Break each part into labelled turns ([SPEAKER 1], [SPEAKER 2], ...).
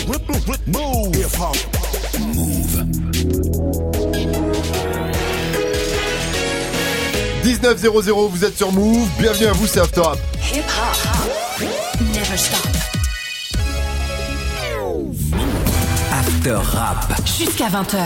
[SPEAKER 1] Move. Hip-hop. Move. 19:00, vous êtes sur Move. Bienvenue à vous, c'est After Rap.
[SPEAKER 2] Hip-hop. Never stop.
[SPEAKER 3] After Rap.
[SPEAKER 2] Jusqu'à 20h.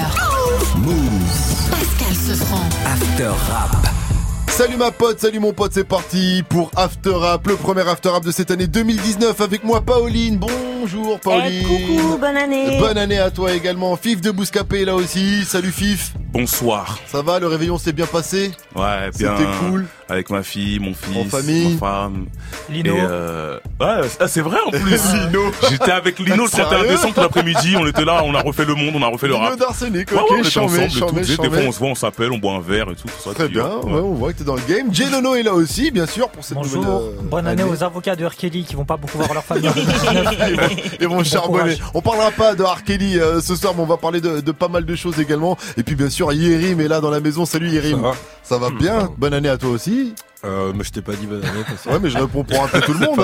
[SPEAKER 1] Move.
[SPEAKER 2] Pascal Sefranc.
[SPEAKER 3] After Rap.
[SPEAKER 1] Salut ma pote, salut mon pote, c'est parti pour After Rap, le premier After Rap de cette année 2019 avec moi Pauline. Bonjour Pauline.
[SPEAKER 4] Coucou, bonne année.
[SPEAKER 1] Bonne année à toi également. Fif de Bouscapé là aussi. Salut Fif.
[SPEAKER 5] Bonsoir.
[SPEAKER 1] Ça va, le réveillon s'est bien passé?
[SPEAKER 5] Ouais, bien.
[SPEAKER 1] C'était cool.
[SPEAKER 5] Avec ma fille, mon fils,
[SPEAKER 1] en famille.
[SPEAKER 5] ma femme.
[SPEAKER 6] Lino.
[SPEAKER 5] Et ouais, c'est vrai en plus.
[SPEAKER 1] Lino.
[SPEAKER 5] J'étais avec Lino le 31 décembre tout l'après-midi, on était là, on a refait le monde, on a refait le
[SPEAKER 1] Lino
[SPEAKER 5] rap.
[SPEAKER 1] d'Arsenic,
[SPEAKER 5] Ouais,
[SPEAKER 1] ok,
[SPEAKER 5] on était
[SPEAKER 1] chambé.
[SPEAKER 5] ensemble et tout. Des fois on se voit, on s'appelle, on boit un verre et tout. Ça,
[SPEAKER 1] Très bien, ouais, on voit que t'es dans le game. Jay Nono est là aussi, bien sûr, pour cette
[SPEAKER 6] Bonjour,
[SPEAKER 1] nouvelle
[SPEAKER 6] bonne année aux avocats de R. Kelly qui vont pas beaucoup voir leur famille en 2019.
[SPEAKER 1] Ils vont charbonner.
[SPEAKER 6] courage.
[SPEAKER 1] On parlera pas de R. Kelly ce soir, mais on va parler de pas mal de choses également. Et puis bien sûr, Yérim est là dans la maison. Salut Yérim. Ça va bien? Bonne année à toi aussi.
[SPEAKER 7] Mais je t'ai pas dit bonne année.
[SPEAKER 1] Ouais, mais je réponds pour un peu tout le monde.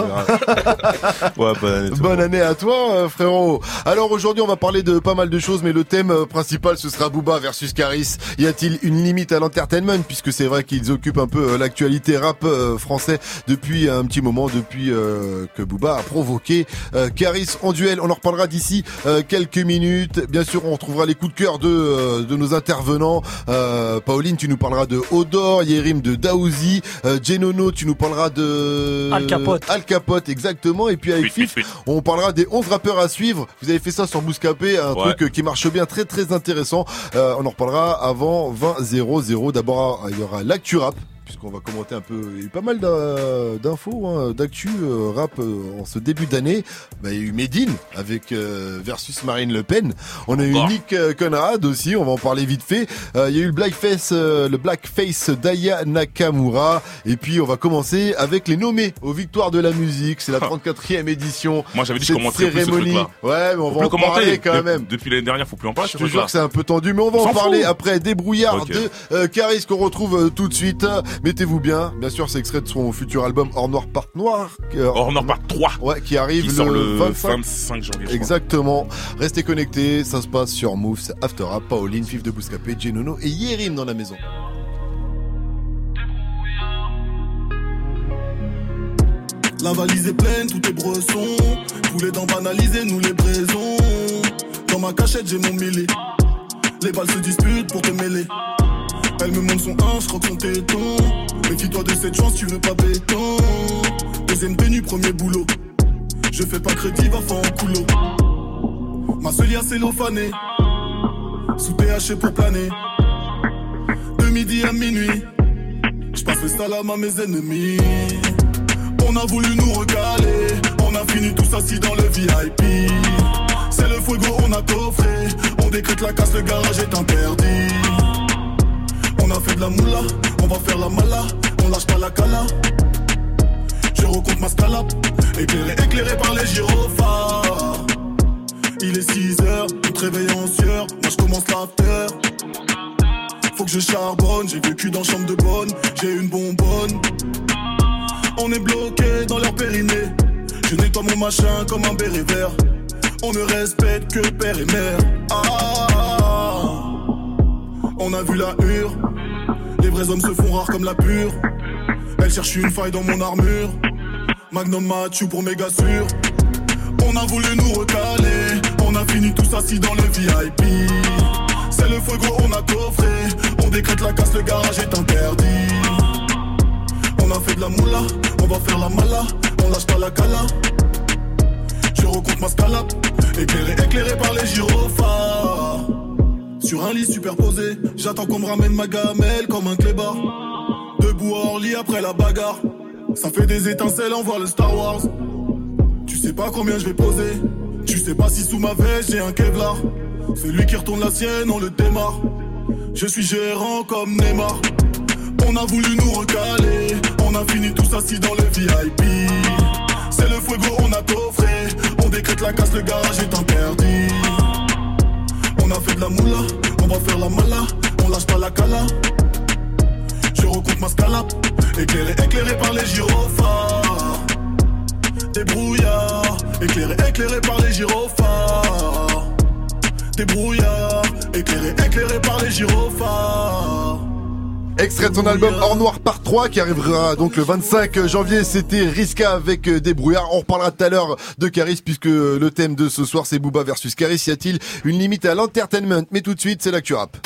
[SPEAKER 7] Ouais, bonne année.
[SPEAKER 1] Bonne année à toi, frérot. Alors aujourd'hui, on va parler de pas mal de choses, mais le thème principal, ce sera Booba versus Caris. Y a-t-il une limite à l'entertainment, puisque c'est vrai qu'ils occupent un peu l'actualité rap français depuis un petit moment, depuis que Booba a provoqué Caris en duel. On en reparlera d'ici quelques minutes. Bien sûr, on retrouvera les coups de cœur de nos intervenants. Pauline, tu nous parleras de Odor, Yérim de Daouzi. Genono, tu nous parleras de
[SPEAKER 6] Al
[SPEAKER 1] Capote, exactement. Et puis avec Fif, on parlera des 11 rappeurs à suivre. Vous avez fait ça sur Bouscapé, un truc qui marche bien, très très intéressant. On en reparlera avant 20:00. D'abord, il y aura l'actu rap, puisqu'on va commenter un peu. Il y a eu pas mal d'infos, d'actu rap en ce début d'année. Il y a eu Medine avec versus Marine Le Pen. On a eu Nick Conrad aussi, on va en parler vite fait. Il y a eu le blackface d'Aya Nakamura. Et puis on va commencer avec les nommés aux victoires de la musique. C'est la 34e édition.
[SPEAKER 5] Moi j'avais dit que je commenterais plus ce truc-là.
[SPEAKER 1] Ouais, mais on va en parler quand même.
[SPEAKER 5] Depuis l'année dernière, faut plus en parler.
[SPEAKER 1] Je te jure que c'est un peu tendu, mais on va en parler après. Débrouillard de Caris qu'on retrouve tout de suite. Mettez-vous bien. Bien sûr, c'est extrait de son futur album Hors Noir Part Noir.
[SPEAKER 5] Hors Noir Part 3.
[SPEAKER 1] Ouais, qui arrive
[SPEAKER 5] qui sort le 25 janvier.
[SPEAKER 1] Exactement. Restez connectés. Ça se passe sur Move. C'est After Rap. Pauline, Fif de Bouscapé, Genono et Yérim dans la maison.
[SPEAKER 8] La valise est pleine, tout est bresson. Tous les dents banalisées, nous les braisons. Dans ma cachette, j'ai mon mêlé. Les balles se disputent pour te mêler. Elle me montre son 1, je croque son téton. Méfie-toi de cette chance, tu veux pas béton. Deuxième tenue, premier boulot. Je fais pas crédit, va faire en coulo. Ma seule cellophanée. Sous THC pour planer. De midi à minuit. J'passe le salam à mes ennemis. On a voulu nous recaler. On a fini tous assis dans le VIP. C'est le fuego, on a coffré. On décrète la casse, le garage est interdit. On a fait de la moula, on va faire la mala. On lâche pas la cala. Je recompte ma scalap. Éclairé par les gyrophares. Il est 6h, on te réveille en sueur. Moi je commence l'after. Faut que je charbonne, j'ai vécu dans chambre de bonne. J'ai une bonbonne. On est bloqué dans leur périnée. Je nettoie mon machin comme un béret vert. On ne respecte que père et mère. On a vu la hure. Les vrais hommes se font rares comme la pure. Elle cherche une faille dans mon armure. Magnum Mathieu pour méga sûr. On a voulu nous recaler. On a fini tous assis dans le VIP. C'est le fuego, on a coffré. On décrète la casse, le garage est interdit. On a fait de la moula, on va faire la mala. On lâche pas la cala. Je recompte ma scalap. Éclairé par les gyrophares. Sur un lit superposé, j'attends qu'on me ramène ma gamelle comme un clébard. Debout hors lit après la bagarre. Ça fait des étincelles, on voit le Star Wars. Tu sais pas combien je vais poser. Tu sais pas si sous ma veste j'ai un Kevlar. Celui qui retourne la sienne, on le démarre. Je suis gérant comme Neymar. On a voulu nous recaler. On a fini tous assis dans le VIP. C'est le fuego, on a coffré. On décrète la casse, le garage est interdit. On a fait de la moula, on va faire la mala. On lâche pas la cala. Je recompte ma scalap. Éclairé par les gyrophares. Des brouillards, éclairés par les gyrophares. Des brouillards, éclairés par les gyrophares.
[SPEAKER 1] Extrait de son album Hors Noir Part 3 qui arrivera donc le 25 janvier. C'était Riska avec des brouillards. On reparlera tout à l'heure de Caris puisque le thème de ce soir c'est Booba versus Caris. Y a-t-il une limite à l'entertainment? Mais tout de suite c'est l'actu rap.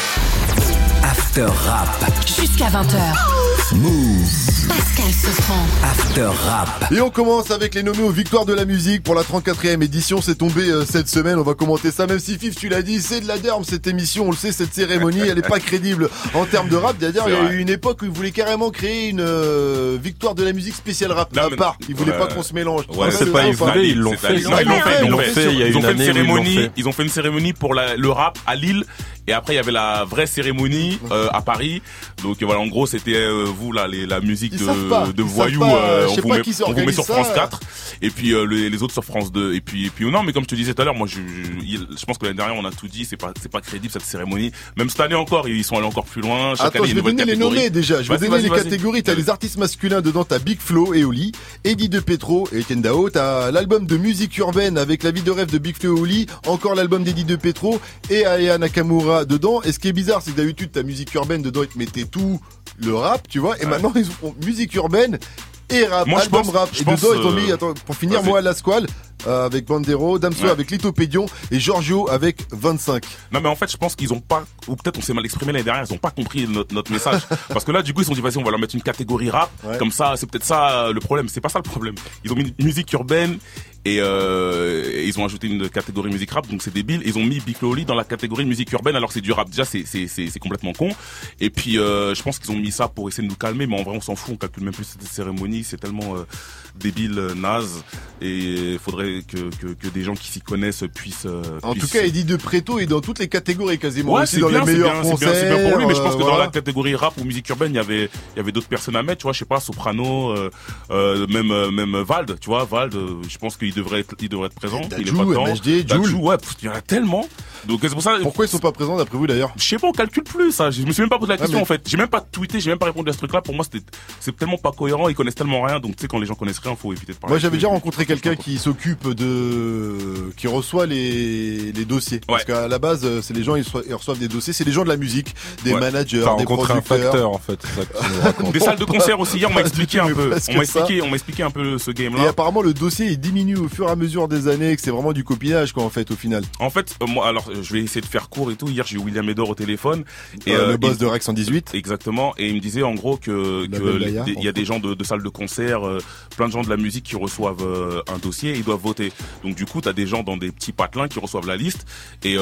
[SPEAKER 3] After Rap.
[SPEAKER 2] Jusqu'à 20h.
[SPEAKER 3] Move.
[SPEAKER 2] Pascal Sefranc.
[SPEAKER 3] After Rap.
[SPEAKER 1] Et on commence avec les nommés aux victoires de la musique pour la 34e édition. C'est tombé cette semaine. On va commenter ça. Même si Fif, tu l'as dit, c'est de la derme cette émission. On le sait, cette cérémonie, elle est pas crédible en termes de rap. D'ailleurs, il y a eu une époque où ils voulaient carrément créer une victoire de la musique spéciale rap. À part, ils voulaient pas qu'on se mélange.
[SPEAKER 7] Ouais, c'est pas, ils voulaient, ils l'ont fait.
[SPEAKER 5] Ils l'ont fait.
[SPEAKER 7] Il y a une année,
[SPEAKER 5] ils ont fait une cérémonie pour le rap à Lille. Et après, il y avait la vraie cérémonie à Paris. Donc voilà, en gros, c'était vous là, la musique de voyous. On vous met sur France 4. Et puis les autres sur France 2. Et puis non, mais comme je te disais tout à l'heure, moi je pense que l'année dernière on a tout dit. C'est pas crédible cette cérémonie. Même cette année encore, ils sont allés encore plus loin. Chaque
[SPEAKER 1] Attends,
[SPEAKER 5] année,
[SPEAKER 1] je vais donner les nommés déjà. Je vais donner les catégories. T'as les artistes masculins dedans. T'as Big Flo et Oli, Eddie De Petro et Etienne Dao. T'as l'album de musique urbaine avec La vie de rêve de Big Flo et Oli. Encore l'album d'Eddie De Petro et Aya Nakamura dedans. Et ce qui est bizarre, c'est que d'habitude ta musique urbaine dedans, ils te mettaient tout le rap, tu vois. Et maintenant ils font musique urbaine et rap,
[SPEAKER 5] moi,
[SPEAKER 1] album rap. Et dedans ils ont mis, attends, pour finir, moi La Squale avec Bandero, Damso avec Lito Pédion et Giorgio avec 25.
[SPEAKER 5] Non mais en fait je pense qu'ils ont pas, ou peut-être on s'est mal exprimé l'année dernière, ils ont pas compris notre message. Parce que là du coup ils se sont dit vas-y on va leur mettre une catégorie rap, comme ça c'est peut-être ça le problème. C'est pas ça le problème. Ils ont mis une musique urbaine et ils ont ajouté une catégorie musique rap, donc c'est débile. Ils ont mis Big Flo et Oli dans la catégorie musique urbaine alors que c'est du rap. Déjà c'est complètement con. Et puis je pense qu'ils ont mis ça pour essayer de nous calmer, mais en vrai on s'en fout, on calcule même plus cette cérémonie, c'est tellement débile, naze, et faudrait que des gens qui s'y connaissent puissent.
[SPEAKER 1] En tout cas, Eddie De Petro est dans toutes les catégories quasiment.
[SPEAKER 5] Ouais,
[SPEAKER 1] aussi dans les meilleurs concerts.
[SPEAKER 5] C'est bien pour lui, mais je pense que
[SPEAKER 1] voilà.
[SPEAKER 5] dans la catégorie rap ou musique urbaine, il y avait d'autres personnes à mettre, tu vois, je sais pas, Soprano, même Vald, tu vois, Vald, je pense qu'il devrait être présent.
[SPEAKER 1] Dadju,
[SPEAKER 5] il est pas dedans.
[SPEAKER 1] MHD,
[SPEAKER 5] Dadju,
[SPEAKER 1] Jul.
[SPEAKER 5] ouais, il y en a tellement. Donc c'est pour ça.
[SPEAKER 1] Pourquoi ils sont pas présents d'après vous d'ailleurs?
[SPEAKER 5] Je sais pas, on calcule plus ça. Je me suis même pas posé la question
[SPEAKER 1] mais...
[SPEAKER 5] en fait. J'ai même pas tweeté, j'ai même pas répondu à ce truc-là. Pour moi, c'est tellement pas cohérent. Ils connaissent tellement rien. Donc tu sais, quand les gens connaissent rien, faut éviter de parler.
[SPEAKER 1] Moi, j'avais déjà rencontré quelqu'un qui s'occupe qui reçoit les dossiers. Parce qu'à la base, c'est les gens, ils reçoivent des dossiers. C'est les gens de la musique, des managers, des producteurs.
[SPEAKER 7] Un facteur en fait. C'est ça que tu nous racontes.
[SPEAKER 5] Des salles de concert aussi. Hier, on m'a expliqué un peu. On m'a expliqué un peu ce game-là.
[SPEAKER 1] Et apparemment, le dossier il diminue au fur et à mesure des années, que c'est vraiment du copinage, quoi, en fait, au final.
[SPEAKER 5] En fait, moi, alors, je vais essayer de faire court et tout. Hier, j'ai eu William Edor au téléphone. Et,
[SPEAKER 1] le boss de Rex 118.
[SPEAKER 5] Exactement. Et il me disait, en gros, il y a des gens de salles de concert, plein de gens de la musique qui reçoivent un dossier et ils doivent voter. Donc, du coup, t'as des gens dans des petits patelins qui reçoivent la liste et,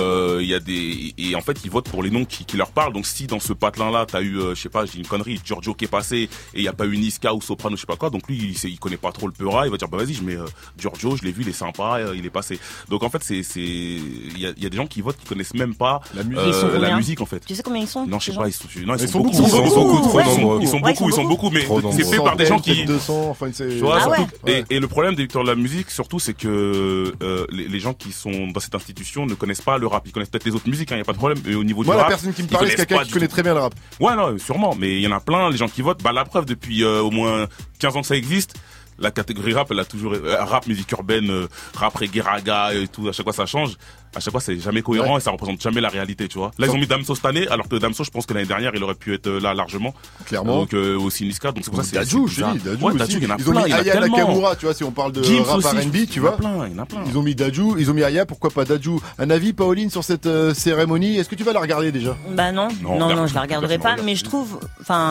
[SPEAKER 5] et en fait, ils votent pour les noms qui leur parlent. Donc, si dans ce patelin-là, t'as eu, je sais pas, j'ai une connerie, Giorgio qui est passé et il y a pas eu Niska ou Soprano, je sais pas quoi. Donc, lui, il connaît pas trop le Peura. Il va dire, bah, vas-y, je mets Giorgio, je l'ai vu, il est sympa, il est passé. Donc, en fait, il y a des gens qui votent qui connaissent même pas la musique en fait.
[SPEAKER 4] Tu sais combien ils sont?
[SPEAKER 5] Non, je sais pas, ils sont
[SPEAKER 1] beaucoup.
[SPEAKER 5] Ils sont beaucoup, mais c'est fait par des gens qui
[SPEAKER 1] 200, enfin,
[SPEAKER 5] tu vois, et le problème des victoires de la musique surtout, c'est que les gens qui sont dans cette institution ne connaissent pas le rap. Ils connaissent peut-être les autres musiques, il y a pas de problème. Et au niveau du rap,
[SPEAKER 1] la personne qui me parle, c'est quelqu'un qui connaît très bien le rap.
[SPEAKER 5] Ouais, non, sûrement, mais il y en a plein, les gens qui votent. Bah, la preuve, depuis au moins 15 ans que ça existe, la catégorie rap, elle a toujours rap, musique urbaine, rap, reggae, raga et tout. À chaque fois, ça change. À chaque fois, c'est jamais cohérent et ça représente jamais la réalité, tu vois. Là, ils ont mis Damso cette année, alors que Damso, je pense que l'année dernière, il aurait pu être là largement.
[SPEAKER 1] Clairement.
[SPEAKER 5] Donc, aussi Niska. Donc, c'est pour ça que c'est
[SPEAKER 1] Dadju, je dis, Dadju aussi.
[SPEAKER 5] il y en a
[SPEAKER 1] Ils ont mis
[SPEAKER 5] plein,
[SPEAKER 1] Aya Nakamura, tu vois, si on parle de
[SPEAKER 5] Gims
[SPEAKER 1] rap
[SPEAKER 5] aussi,
[SPEAKER 1] R&B, tu vois.
[SPEAKER 5] Il y en a plein.
[SPEAKER 1] Ils ont mis Dadju, ils ont mis Aya, pourquoi pas Dadju? Un avis, Pauline, sur cette cérémonie? Est-ce que tu vas la regarder déjà?
[SPEAKER 4] Bah non, je la regarderai pas, mais je trouve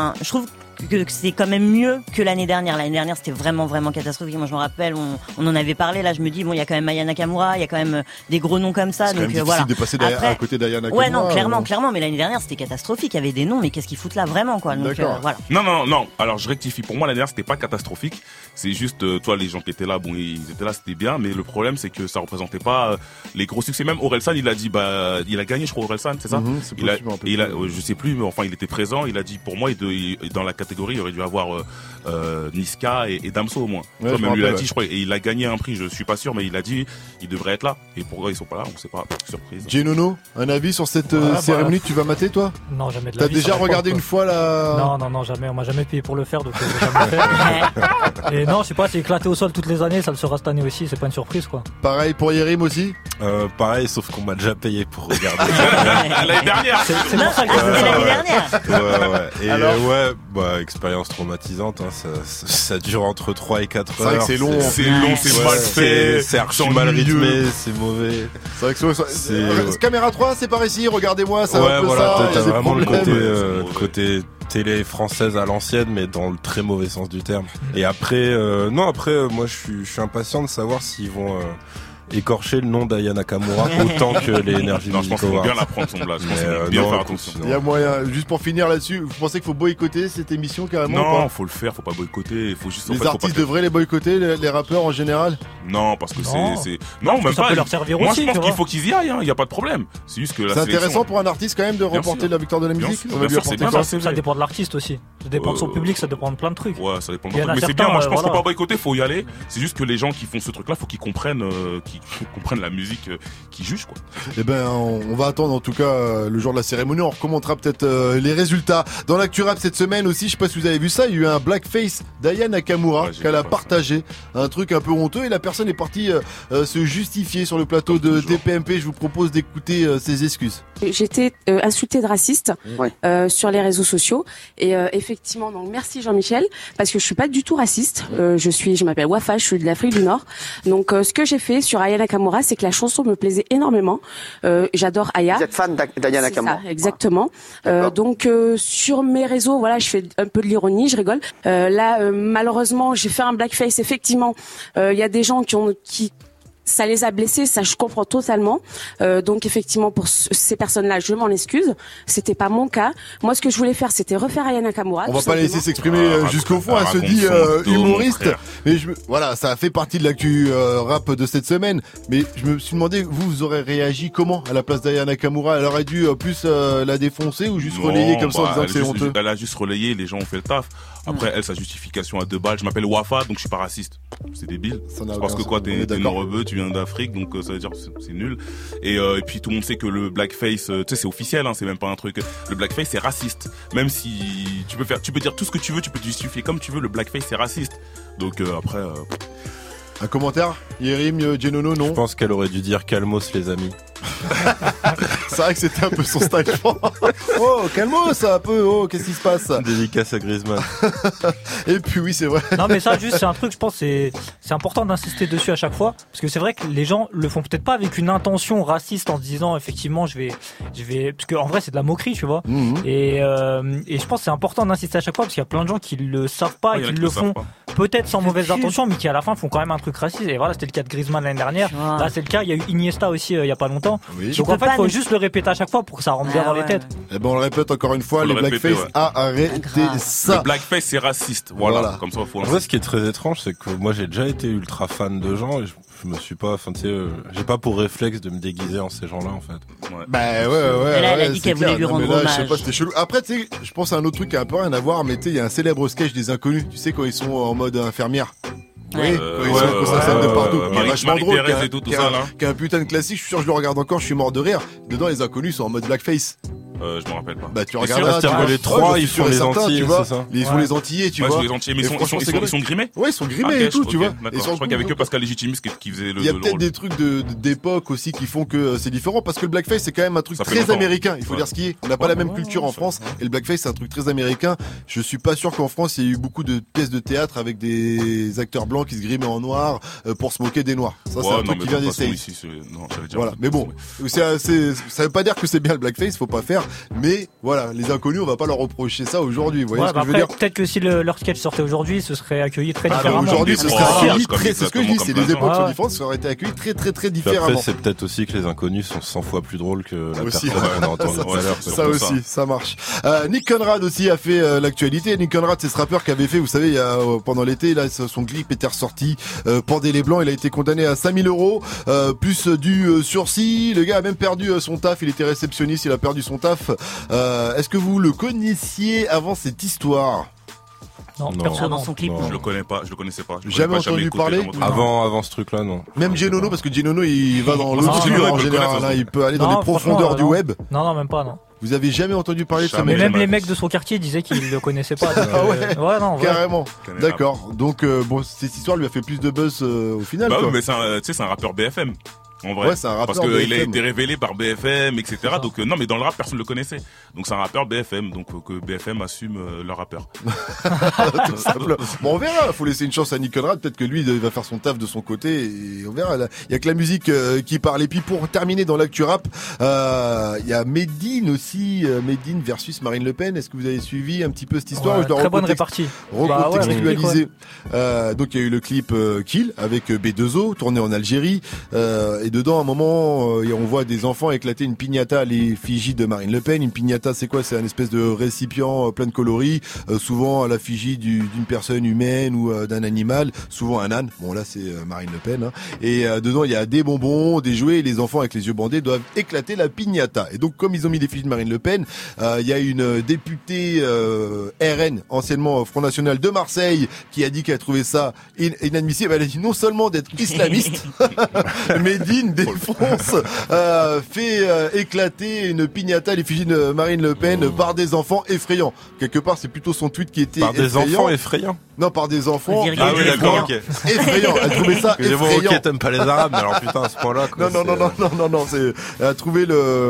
[SPEAKER 4] que c'est quand même mieux que l'année dernière. L'année dernière, c'était vraiment catastrophique. Moi, je me rappelle, on en avait parlé. Là, je me dis, bon, il y a quand même Aya Nakamura, il y a quand même des gros noms comme ça. Donc voilà.
[SPEAKER 1] De passer à côté d'Aya Nakamura.
[SPEAKER 4] Ouais, non, clairement. Mais l'année dernière, c'était catastrophique. Il y avait des noms, mais qu'est-ce qu'ils foutent là vraiment, quoi. Donc voilà.
[SPEAKER 5] Non. Alors, je rectifie. Pour moi, l'année dernière, c'était pas catastrophique. C'est juste, toi, les gens qui étaient là, bon, ils étaient là, c'était bien. Mais le problème, c'est que ça représentait pas les gros succès. Même Orelsan, il a dit, bah, il a gagné, je crois, Orelsan, c'est ça? Je sais plus, mais enfin, il était présent. Il a dit, pour moi, dans la catégorie, il aurait dû avoir Niska et Damso au moins.
[SPEAKER 1] Ouais,
[SPEAKER 5] même lui l'a dit, je crois, et il a gagné un prix, je suis pas sûr, mais il a dit, il devrait être là. Et pourquoi ils sont pas là, on sais pas, surprise.
[SPEAKER 1] Genono, un avis sur cette cérémonie, tu vas mater toi?
[SPEAKER 6] Non, jamais de la vie.
[SPEAKER 1] T'as déjà regardé une fois la...
[SPEAKER 6] Non, jamais, on m'a jamais payé pour le faire, donc je vais jamais le faire. Et non, je sais pas, c'est éclaté au sol toutes les années, ça le sera cette année aussi, c'est pas une surprise quoi.
[SPEAKER 1] Pareil pour Yerim aussi?
[SPEAKER 7] Pareil, sauf qu'on m'a déjà payé pour regarder.
[SPEAKER 5] L'année dernière.
[SPEAKER 6] C'est pour ça que
[SPEAKER 4] c'est l'année dernière.
[SPEAKER 7] Ouais. Et alors expérience traumatisante, hein, ça dure entre 3 et 4 heures.
[SPEAKER 1] C'est vrai que c'est long.
[SPEAKER 5] C'est mal fait.
[SPEAKER 7] C'est archi mal rythmé, c'est mauvais.
[SPEAKER 1] C'est vrai que c'est... Caméra 3, c'est par ici, regardez-moi, ça va un peu
[SPEAKER 7] voilà,
[SPEAKER 1] ça.
[SPEAKER 7] t'as vraiment le côté télé française à l'ancienne, mais dans le très mauvais sens du terme. Et après, moi je suis impatient de savoir s'ils vont écorcher le nom d'Aya Nakamura autant que les Energy
[SPEAKER 5] Non, je pense
[SPEAKER 7] Music
[SPEAKER 5] qu'il faut
[SPEAKER 7] Awards.
[SPEAKER 5] bien la prendre son blast. Je pense qu'il faut bien faire attention.
[SPEAKER 1] Il y a moyen, juste pour finir là-dessus, vous pensez qu'il faut boycotter cette émission carrément?
[SPEAKER 5] Non, faut le faire, faut pas boycotter. Faut juste.
[SPEAKER 1] Les artistes devraient les boycotter, les rappeurs en général?
[SPEAKER 5] Non, parce que c'est.
[SPEAKER 6] Non,
[SPEAKER 5] même
[SPEAKER 6] ça
[SPEAKER 5] pas.
[SPEAKER 6] peut leur servir
[SPEAKER 5] Moi,
[SPEAKER 6] aussi,
[SPEAKER 5] je pense
[SPEAKER 6] tu
[SPEAKER 5] qu'il
[SPEAKER 6] vois.
[SPEAKER 5] faut qu'ils y aillent. Il y a pas de problème. C'est juste que
[SPEAKER 1] c'est intéressant pour un artiste quand même de remporter la victoire de la musique.
[SPEAKER 5] Bien sûr, c'est bien.
[SPEAKER 6] Ça dépend de l'artiste aussi. Ça dépend de son public, ça dépend de plein de trucs.
[SPEAKER 5] Ouais, ça dépend de
[SPEAKER 6] Il y en a
[SPEAKER 5] mais c'est
[SPEAKER 6] certains,
[SPEAKER 5] bien. Moi, je pense qu'il faut
[SPEAKER 6] voilà.
[SPEAKER 5] pas boycotter, faut y aller. C'est juste que les gens qui font ce truc-là, faut qu'ils comprennent la musique, qu'ils jugent quoi.
[SPEAKER 1] Eh ben, on va attendre en tout cas le jour de la cérémonie. On recommentera peut-être les résultats. Dans l'actu rap cette semaine aussi, je sais pas si vous avez vu ça, il y a eu un blackface d'Aya Nakamura qu'elle a partagé, un truc un peu honteux, et la personne est partie se justifier sur le plateau de TPMP. Je vous propose d'écouter ses excuses.
[SPEAKER 9] J'étais insultée de raciste sur les réseaux sociaux et effectivement donc merci Jean-Michel parce que je suis pas du tout raciste. Je m'appelle Wafa, je suis de l'Afrique du Nord. Donc ce que j'ai fait sur Aya Nakamura, c'est que la chanson me plaisait énormément. J'adore Aya.
[SPEAKER 10] Vous êtes fan d'Aya Nakamura?
[SPEAKER 9] Ça, exactement. Donc sur mes réseaux, voilà, je fais un peu de l'ironie, je rigole. Là malheureusement, j'ai fait un blackface. Effectivement, il y a des gens qui ça les a blessés, ça je comprends totalement. Donc effectivement pour ces personnes-là, je m'en excuse. C'était pas mon cas. Moi, ce que je voulais faire, c'était refaire Aya Nakamura.
[SPEAKER 1] On va pas la laisser s'exprimer jusqu'au fond. Elle se dit humoriste, mais voilà, ça a fait partie de l'actu rap de cette semaine. Mais je me suis demandé, vous aurez réagi comment à la place d'Aya Nakamura? Elle aurait dû plus la défoncer ou juste relayer comme ça en disant que c'est honteux?
[SPEAKER 5] Elle a juste relayé, les gens ont fait le taf. Après, elle, sa justification à 2 balles. Je m'appelle Wafa, donc je suis pas raciste. C'est débile. Parce que quoi, t'es rebeu, tu viens d'Afrique, donc ça veut dire que c'est nul. Et puis tout le monde sait que le blackface, tu sais, c'est officiel, hein, c'est même pas un truc. Le blackface, c'est raciste. Même si tu peux dire tout ce que tu veux, tu peux te justifier comme tu veux. Le blackface, c'est raciste. Donc après.
[SPEAKER 1] Un commentaire, Yerim, Genono, non?
[SPEAKER 7] Je pense qu'elle aurait dû dire calmos les amis.
[SPEAKER 1] C'est vrai que c'était un peu son style. Oh, calmos, ça un peu. Oh, qu'est-ce qui se passe?
[SPEAKER 7] Dédicace à Griezmann.
[SPEAKER 1] Et puis oui, c'est vrai.
[SPEAKER 6] Non mais ça juste c'est un truc, je pense c'est important d'insister dessus à chaque fois parce que c'est vrai que les gens le font peut-être pas avec une intention raciste en se disant effectivement je vais parce que en vrai c'est de la moquerie, tu vois. Et je pense que c'est important d'insister à chaque fois parce qu'il y a plein de gens qui le savent pas et qui le font peut-être sans mauvaise intention mais qui à la fin font quand même un truc raciste. Et voilà, c'était le cas de Griezmann l'année dernière. Là c'est le cas, il y a eu Iniesta aussi il y a pas longtemps.
[SPEAKER 1] Oui.
[SPEAKER 6] Donc en fait, il faut juste le répéter à chaque fois pour que ça rentre bien dans les têtes.
[SPEAKER 1] Et ben on le répète encore une fois, les blackface a arrêté ça.
[SPEAKER 5] Le blackface c'est raciste. Voilà. Comme ça, faut.
[SPEAKER 7] En vrai, ce qui est très étrange, c'est que moi j'ai déjà été ultra fan de gens et je me suis pas, enfin tu sais, j'ai pas pour réflexe de me déguiser en ces gens-là en fait.
[SPEAKER 1] Ouais. Bah ouais.
[SPEAKER 4] Mais là, elle a dit qu'elle voulait lui rendre hommage.
[SPEAKER 1] Je sais pas, c'était chelou. Après, tu sais, je pense à un autre truc qui a un peu rien à voir, mais tu sais, il y a un célèbre sketch des Inconnus. Tu sais quand ils sont en mode infirmière. Oui, ils sont ça de partout. Vachement drôle, qui est un putain de classique. Je suis sûr que je le regarde encore. Je suis mort de rire. Dedans, les Inconnus sont en mode blackface.
[SPEAKER 5] Je me rappelle pas.
[SPEAKER 1] Bah tu regarderas.
[SPEAKER 7] Les trois, ils font les Antillais, c'est ça.
[SPEAKER 1] Ils font les Antillais, tu vois.
[SPEAKER 5] Les Antillais, mais ils sont grimés.
[SPEAKER 1] Ouais, ils sont grimés et tout, tu vois.
[SPEAKER 5] Je crois qu'il y avait que Pascal Légitimus qui faisait le.
[SPEAKER 1] Il y a peut-être des trucs d'époque aussi qui font que c'est différent parce que le blackface c'est quand même un truc très américain. Il faut dire ce qui est. On n'a pas la même culture en France et le blackface c'est un truc très américain. Je suis pas sûr qu'en France il y ait eu beaucoup de pièces de théâtre avec des acteurs blancs qui se grimaient en noir pour se moquer des noirs. Ça c'est un truc qui vient des States. Voilà. Mais bon, ça veut pas dire que c'est bien le blackface, faut pas faire. Mais voilà, les Inconnus, on va pas leur reprocher ça aujourd'hui. Vous voyez ce que je veux dire?
[SPEAKER 6] Peut-être que si leur sketch sortait aujourd'hui, ce serait accueilli très différemment.
[SPEAKER 1] Aujourd'hui, ce serait accueilli très, c'est ce que je dis, c'est les époques sont différentes, ça aurait été accueilli très différemment.
[SPEAKER 7] Après, c'est peut-être aussi que les Inconnus sont 100 fois plus drôles que la personne qu'on a entendue tout à l'heure.
[SPEAKER 1] Ça aussi, ça marche. Nick Conrad aussi a fait l'actualité. Nick Conrad, c'est ce rappeur qui avait fait, vous savez, il y a, pendant l'été, là, son clip était ressorti, Pendez les Blancs, il a été condamné à 5 000 €, plus du sursis. Le gars a même perdu son taf, il était réceptionniste, il a perdu son taf. Est-ce que vous le connaissiez avant cette histoire?
[SPEAKER 6] Non,
[SPEAKER 4] avant son clip.
[SPEAKER 5] Je le connaissais pas.
[SPEAKER 1] Jamais entendu parler.
[SPEAKER 7] Avant ce truc-là, non.
[SPEAKER 1] Même Genono, parce que Genono, il va dans l'obscur en général, là, il peut aller dans les profondeurs du web.
[SPEAKER 6] Non, même pas, non.
[SPEAKER 1] Vous avez jamais entendu parler de ce
[SPEAKER 6] Mais
[SPEAKER 1] mec?
[SPEAKER 6] même les mecs de son quartier disaient qu'ils le connaissaient pas.
[SPEAKER 1] Ah ouais.
[SPEAKER 6] Ouais, non,
[SPEAKER 1] carrément. D'accord. Donc bon, cette histoire lui a fait plus de buzz au final.
[SPEAKER 5] Bah
[SPEAKER 1] quoi.
[SPEAKER 5] oui, mais c'est un rappeur BFM. En vrai.
[SPEAKER 1] Ouais, c'est un rappeur
[SPEAKER 5] parce qu'il a
[SPEAKER 1] BFM.
[SPEAKER 5] été révélé par BFM, etc. Donc non, mais dans le rap, personne le connaissait. Donc c'est un rappeur BFM, donc que BFM assume le rappeur.
[SPEAKER 1] Tout simple. Bon, on verra. Faut laisser une chance à Nick Conrad. Peut-être que lui, il va faire son taf de son côté et on verra. Il y a que la musique qui parle. Et puis pour terminer dans l'actu rap, il y a Medine aussi. Medine versus Marine Le Pen. Est-ce que vous avez suivi un petit peu cette histoire?
[SPEAKER 6] Ouais, très bonne répartie.
[SPEAKER 1] Recontextualiser. Donc il y a eu le clip Kill avec B2O tourné en Algérie. Et dedans, à un moment, on voit des enfants éclater une piñata à l'effigie de Marine Le Pen. Une piñata, c'est quoi? C'est un espèce de récipient plein de coloris, souvent à l'effigie d'une personne humaine ou d'un animal, souvent un âne. Bon, là, c'est Marine Le Pen. Hein. Et dedans, il y a des bonbons, des jouets, et les enfants avec les yeux bandés doivent éclater la piñata. Et donc, comme ils ont mis l'effigie de Marine Le Pen, il y a une députée RN, anciennement Front National de Marseille, qui a dit qu'elle a trouvé ça inadmissible. Elle a dit non seulement d'être islamiste, Medine défonce, fait éclater une piñata à l'effigie de Marine Le Pen par des enfants effrayants. Quelque part, c'est plutôt son tweet qui était
[SPEAKER 7] par des enfants effrayants.
[SPEAKER 1] Non, par des enfants.
[SPEAKER 7] Ah oui, d'accord, ok.
[SPEAKER 1] Effrayant. Elle trouvait ça effrayant.
[SPEAKER 7] Ok, t'aimes pas les Arabes, mais alors putain, à ce point-là. Quoi,
[SPEAKER 1] non, elle a trouvé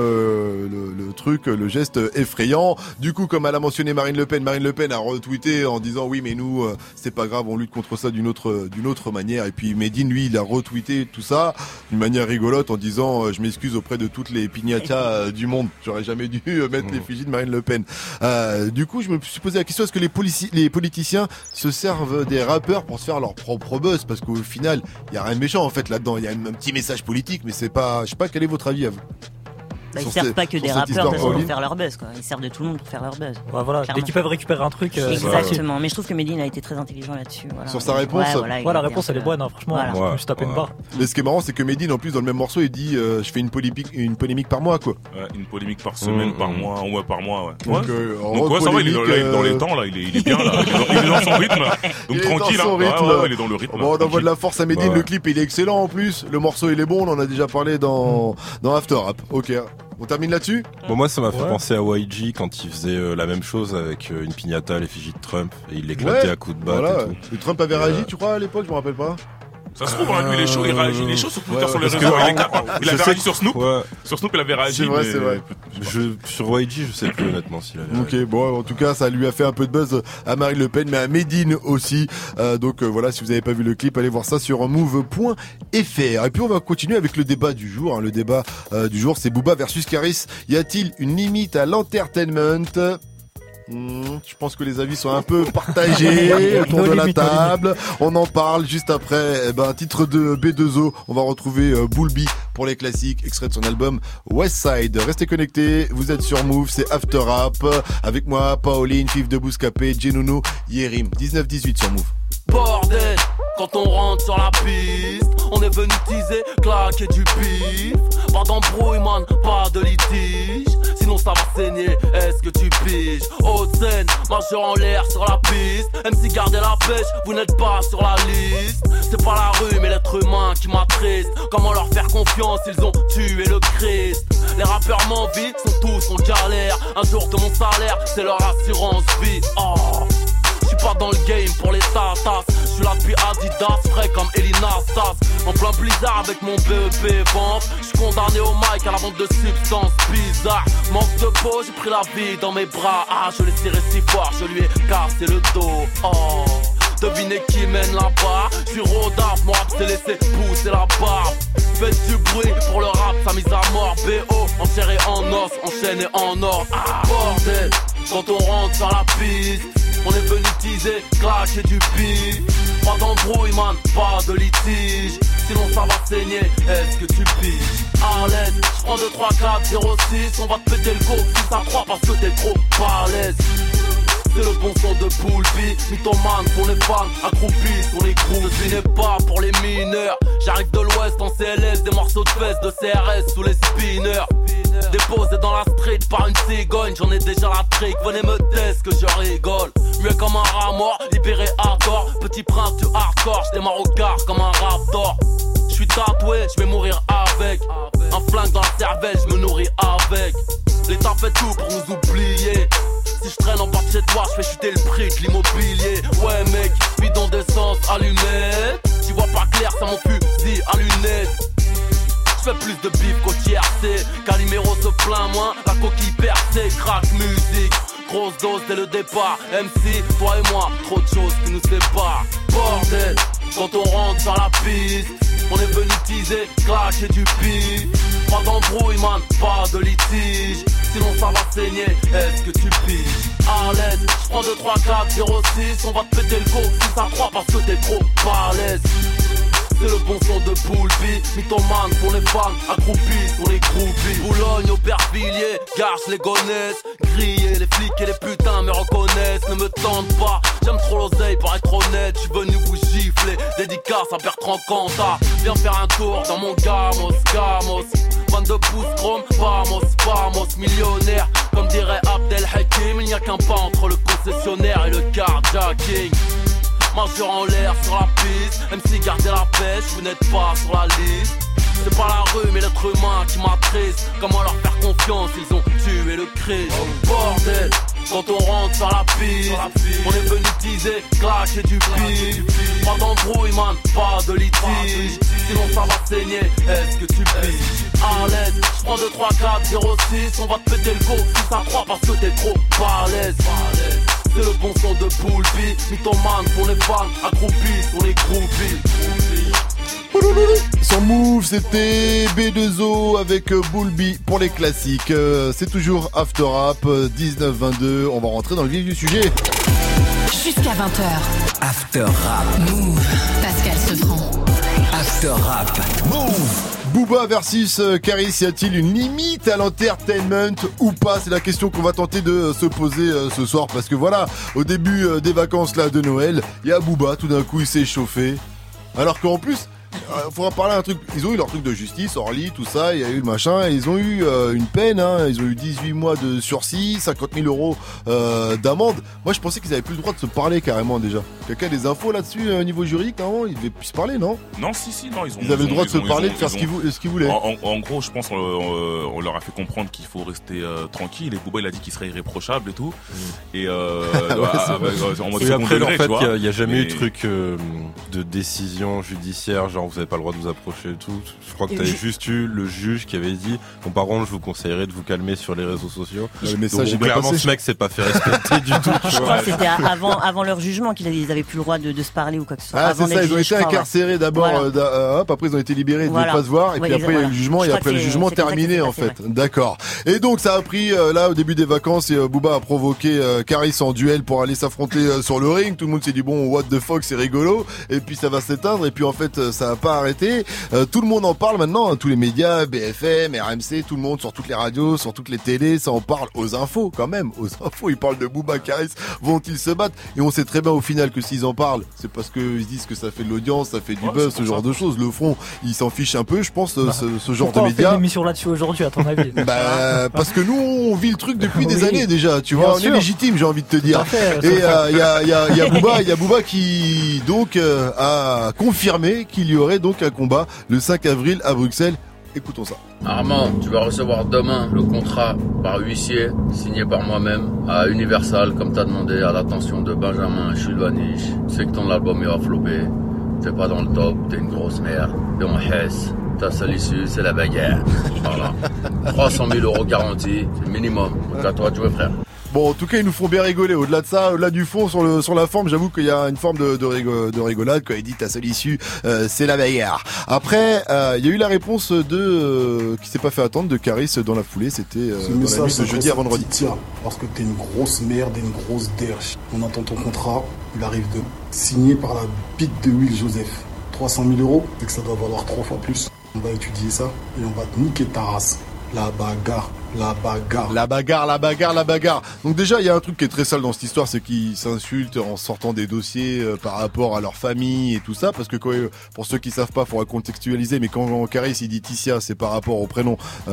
[SPEAKER 1] le truc, le geste effrayant. Du coup, comme elle a mentionné Marine Le Pen a retweeté en disant oui, mais nous, c'est pas grave, on lutte contre ça d'une autre manière. Et puis Medine, lui, il a retweeté tout ça d'une manière rigolote en disant je m'excuse auprès de toutes les piñatas du monde. J'aurais jamais dû mettre l'effigie de Marine Le Pen. Du coup, je me suis posé la question, est-ce que les politiciens se servent des rappeurs pour se faire leur propre buzz? Parce qu'au final, il y a rien de méchant en fait là-dedans. Il y a un petit message politique, mais c'est pas, je sais pas, quel est votre avis à vous?
[SPEAKER 4] Bah, ils servent pas que des rappeurs pour faire leur buzz, quoi. Ils servent de tout le monde pour faire leur buzz.
[SPEAKER 6] Ouais, voilà. Dès qu'ils peuvent récupérer un truc.
[SPEAKER 4] Exactement. Mais je trouve que Medine a été très intelligent là-dessus. Voilà.
[SPEAKER 1] Sur sa réponse.
[SPEAKER 6] La réponse elle est bonne, hein, franchement.
[SPEAKER 4] Voilà.
[SPEAKER 6] Je me suis tapé une barre.
[SPEAKER 1] Mais ce qui est marrant, c'est que Medine, en plus, dans le même morceau, il dit je fais une polémique par mois, quoi.
[SPEAKER 5] Ouais, une polémique par semaine, par mois, ouais, par mois, ouais.
[SPEAKER 1] Donc
[SPEAKER 5] ça va, il est dans les temps, là. Il est bien, là. Il est dans son rythme. Donc tranquille, hein. Il est dans le rythme.
[SPEAKER 1] Bon, on envoie de la force à Medine. Le clip, il est excellent en plus. Le morceau, il est bon. On en a déjà parlé dans After Rap. Ok. On termine là-dessus?
[SPEAKER 7] Bon, moi, ça m'a fait penser à YG quand il faisait la même chose avec une piñata à l'effigie de Trump et il l'éclatait à coups de batte et tout.
[SPEAKER 1] Et Trump avait réagi, tu crois, à l'époque? Je me rappelle pas.
[SPEAKER 5] Ça se trouve, lui, il est chaud, il réagit sur Twitter, sur les réseaux, il avait réagi sur Snoop. Sur Snoop, il avait réagi.
[SPEAKER 1] C'est vrai.
[SPEAKER 7] Sur YG, je sais plus honnêtement s'il avait réagi.
[SPEAKER 1] Ok, bon, en tout cas, ça lui a fait un peu de buzz à Marine Le Pen, mais à Medine aussi. Donc voilà, si vous n'avez pas vu le clip, allez voir ça sur move.fr. Et puis on va continuer avec le débat du jour. Hein. Le débat du jour, c'est Booba versus Karis. Y a-t-il une limite à l'entertainment? Je pense que les avis sont un peu partagés autour de la table. On en parle juste après. Titre de B2O, on va retrouver Bulbi pour les classiques, extrait de son album Westside. Restez connectés, vous êtes sur Move, c'est After Rap. Avec moi, Pauline, Fif de Bouscapé, Genono, Yerim. 19-18 sur Move.
[SPEAKER 10] Bordel, quand on rentre sur la piste, on est venu teaser, claquer du pif. Pas d'embrouille, man, pas de litige. Sinon ça va saigner, est-ce que tu piges? Haute scène, majeur en l'air sur la piste. MC gardez la pêche, vous n'êtes pas sur la liste. C'est pas la rue mais l'être humain qui m'attriste. Comment leur faire confiance, ils ont tué le Christ. Les rappeurs m'envient, sont tous en galère. Un jour de mon salaire, c'est leur assurance vie. Oh, j'suis pas dans le game pour les tatas. J'suis là depuis Adidas, frais comme Elina Stas. En plein blizzard avec mon BEP vente. J'suis condamné au mic à la vente de substances bizarres. Manque de peau, j'ai pris la vie dans mes bras. Ah, je l'ai tiré si fort, je lui ai cassé le dos. Oh, devinez qui mène là-bas. J'suis rodard, mon rap s'est laissé pousser la barbe. Faites du bruit pour le rap, sa mise à mort. BO, enterré en os, enchaîné en or. Ah, bordel, quand on rentre sur la piste, on est venu teaser, claquer du pif. Pas d'embrouille, man, pas de litige. Sinon ça va saigner, est-ce que tu piges? À l'aise, j'prends 2, 3, 4, 0, 6. On va te péter le go, 6 à 3 parce que t'es trop balèze. C'est le bon son de Poulpi, mythomane pour les fans, accroupis sur les groupes. Je n'ai pas pour les mineurs, j'arrive de l'ouest en CLS, des morceaux de fesses de CRS sous les spinners. Déposé dans la street par une cigogne, j'en ai déjà la trick. Venez me tester que je rigole. Muet comme un rat mort, libéré hardcore. Petit prince du hardcore, j'démarre au quart comme un raptor. J'suis tatoué, j'vais mourir avec. Un flingue dans la cervelle, j'me nourris avec. L'État fait tout pour nous oublier. Si je traîne en bas de chez toi, je fais chuter le prix de l'immobilier. Ouais mec, bidon d'essence, allumette. J'y vois pas clair, ça mon fusil à lunettes. Je fais plus de bif qu'au TRC. Calimero se plaint moins, la coquille percée. Crack musique, grosse dose dès le départ. MC, toi et moi, trop de choses qui nous séparent. Bordel, quand on rentre sur la piste, on est venu teaser, claquer du pif. Pas d'embrouille man, pas de litige. Sinon ça va saigner, est-ce que tu piges? À l'aise, j'prends 2, 3, 4, 0, 6. On va te péter le go, 6 à 3 parce que t'es trop balèze. C'est le bon son de Poulpi, mythomane pour les fans, accroupis sur les groupies. Boulogne, Aubervilliers, Garches, les gonnesses. Grillés, les flics et les putains me reconnaissent. Ne me tente pas, j'aime trop l'oseille pour être honnête. J'suis venu vous gifler, dédicace à Bertrand Cantat. Viens faire un tour dans mon gamos, gamos. 22 pouces chrome, vamos, vamos. Millionnaire, comme dirait Abdel Hakim. Il n'y a qu'un pas entre le concessionnaire et le carjacking. Majeur en l'air sur la piste, MC gardez la pêche, vous n'êtes pas sur la liste. C'est pas la rue mais l'être humain qui m'attriste. Comment leur faire confiance, ils ont tué le Christ. Bordel, quand on rentre sur la piste, on est venu teaser, claquer du pif. Pas d'embrouille man, pas de litige. Sinon ça va saigner, est-ce que tu piges? À l'aise, j'prends 2, 3, 4, 0, 6. On va te péter le go, 6 à 3 parce que t'es trop balèze. C'est le bon son de Poulpi, mythomane pour les fans, accroupis sur les groupies.
[SPEAKER 1] Sans move, c'était B2O avec Bulbi pour les classiques. C'est toujours After Rap, 19-22. On va rentrer dans le vif du sujet.
[SPEAKER 2] Jusqu'à 20h.
[SPEAKER 3] After Rap.
[SPEAKER 2] Move. Pascal Sefranc.
[SPEAKER 3] After Rap. Move.
[SPEAKER 1] Booba versus Caris, y a-t-il une limite à l'entertainment ou pas? C'est la question qu'on va tenter de se poser ce soir, parce que voilà, au début des vacances là de Noël, il y a Booba, tout d'un coup il s'est chauffé, alors qu'en plus faudra parler un truc. Ils ont eu leur truc de justice, Orly, tout ça, il y a eu le machin, et ils ont eu une peine, hein, ils ont eu 18 mois de sursis, 50 000 euros d'amende. Moi je pensais qu'ils avaient plus le droit de se parler carrément déjà. Quelqu'un a des infos là-dessus au niveau juridique? Non, ils devaient plus se parler, non?
[SPEAKER 5] Non, si, non,
[SPEAKER 1] ils avaient le droit de se parler, de faire ce qu'ils voulaient.
[SPEAKER 5] En gros, je pense on leur a fait comprendre qu'il faut rester tranquille, et Booba il a dit qu'il serait irréprochable et tout. Et en mode
[SPEAKER 7] après, en fait, il n'y a jamais eu de truc de décision judiciaire, genre vous n'avez pas le droit de vous approcher et tout. Je crois que tu avais juste eu le juge qui avait dit bon, par contre je vous conseillerais de vous calmer sur les réseaux sociaux.
[SPEAKER 1] Le message
[SPEAKER 7] donc, clairement ce mec s'est pas fait respecter du tout.
[SPEAKER 4] Je crois que c'était avant leur jugement qu'ils avaient plus le droit de se parler ou quoi que ce soit.
[SPEAKER 1] Ah, c'est ça, ils ont été incarcérés d'abord, après ils ont été libérés, ils ne devaient pas se voir, et puis après il y a eu le jugement, et après le jugement terminé en fait. D'accord. Et donc ça a pris là au début des vacances, et Booba a provoqué Caris en duel pour aller s'affronter sur le ring. Tout le monde s'est dit bon, what the fuck, c'est rigolo, et puis ça va s'éteindre, et puis en fait ça a pas arrêté. Tout le monde en parle maintenant, hein, tous les médias, BFM, RMC, tout le monde, sur toutes les radios, sur toutes les télés, ça en parle. Aux infos quand même, aux infos ils parlent de Booba, Caris, vont-ils se battre? Et on sait très bien au final que s'ils en parlent, c'est parce qu'ils se disent que ça fait de l'audience, ça fait du buzz, ce genre de choses. Le front, ils s'en fichent un peu, je pense, ce genre de médias. Pourquoi on fait
[SPEAKER 6] une émission là-dessus aujourd'hui, à ton avis?
[SPEAKER 1] Parce que nous on vit le truc depuis des années déjà, tu vois, on est légitime, j'ai envie de te dire. Et il y a Booba qui donc a confirmé qu'il y aurait donc un combat le 5 avril à Bruxelles. Écoutons ça.
[SPEAKER 11] Armand, tu vas recevoir demain le contrat par huissier, signé par moi-même, à Universal, comme t'as demandé, à l'attention de Benjamin Chulvanich. Tu sais que ton album il va flopper, t'es pas dans le top, t'es une grosse merde, t'es en hesse, ta seule issue c'est la bagarre. Voilà. 300 000 euros garantis, c'est le minimum. Donc à toi de jouer, frère.
[SPEAKER 1] Bon, en tout cas, ils nous font bien rigoler. Au-delà de ça, au-delà du fond, sur la forme, j'avoue qu'il y a une forme de rigolade quand il dit ta seule issue, c'est la bagarre. Après, il y a eu la réponse qui s'est pas fait attendre de Caris dans la foulée. C'était dans la nuit de jeudi à vendredi.
[SPEAKER 12] Tiens, parce que t'es une grosse merde et une grosse derche. On attend ton contrat. Il arrive de signé par la bite de Will Joseph. 300 000 euros, c'est que ça doit valoir 3 fois plus. On va étudier ça et on va te niquer ta race. La bagarre.
[SPEAKER 1] Donc déjà, il y a un truc qui est très sale dans cette histoire, c'est qu'ils s'insultent en sortant des dossiers par rapport à leur famille et tout ça, parce que pour ceux qui savent pas, faudra contextualiser, mais quand Caris il dit Ticia, c'est par rapport au prénom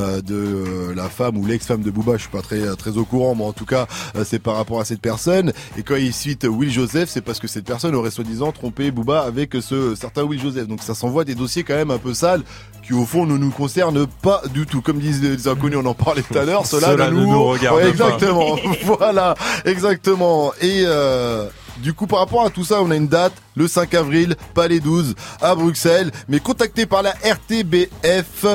[SPEAKER 1] de la femme ou l'ex-femme de Booba, je suis pas très au courant, mais en tout cas, c'est par rapport à cette personne. Et quand il cite Will Joseph, c'est parce que cette personne aurait soi-disant trompé Booba avec ce certain Will Joseph. Donc ça s'envoie des dossiers quand même un peu sales qui au fond ne nous concernent pas du tout. Comme disent les inconnus, on en parlait tout à l'heure, cela ne nous regarde pas. Exactement. Voilà, exactement. Et du coup, par rapport à tout ça, on a une date, le 5 avril, Palais 12, à Bruxelles. Mais contacté par la RTBF,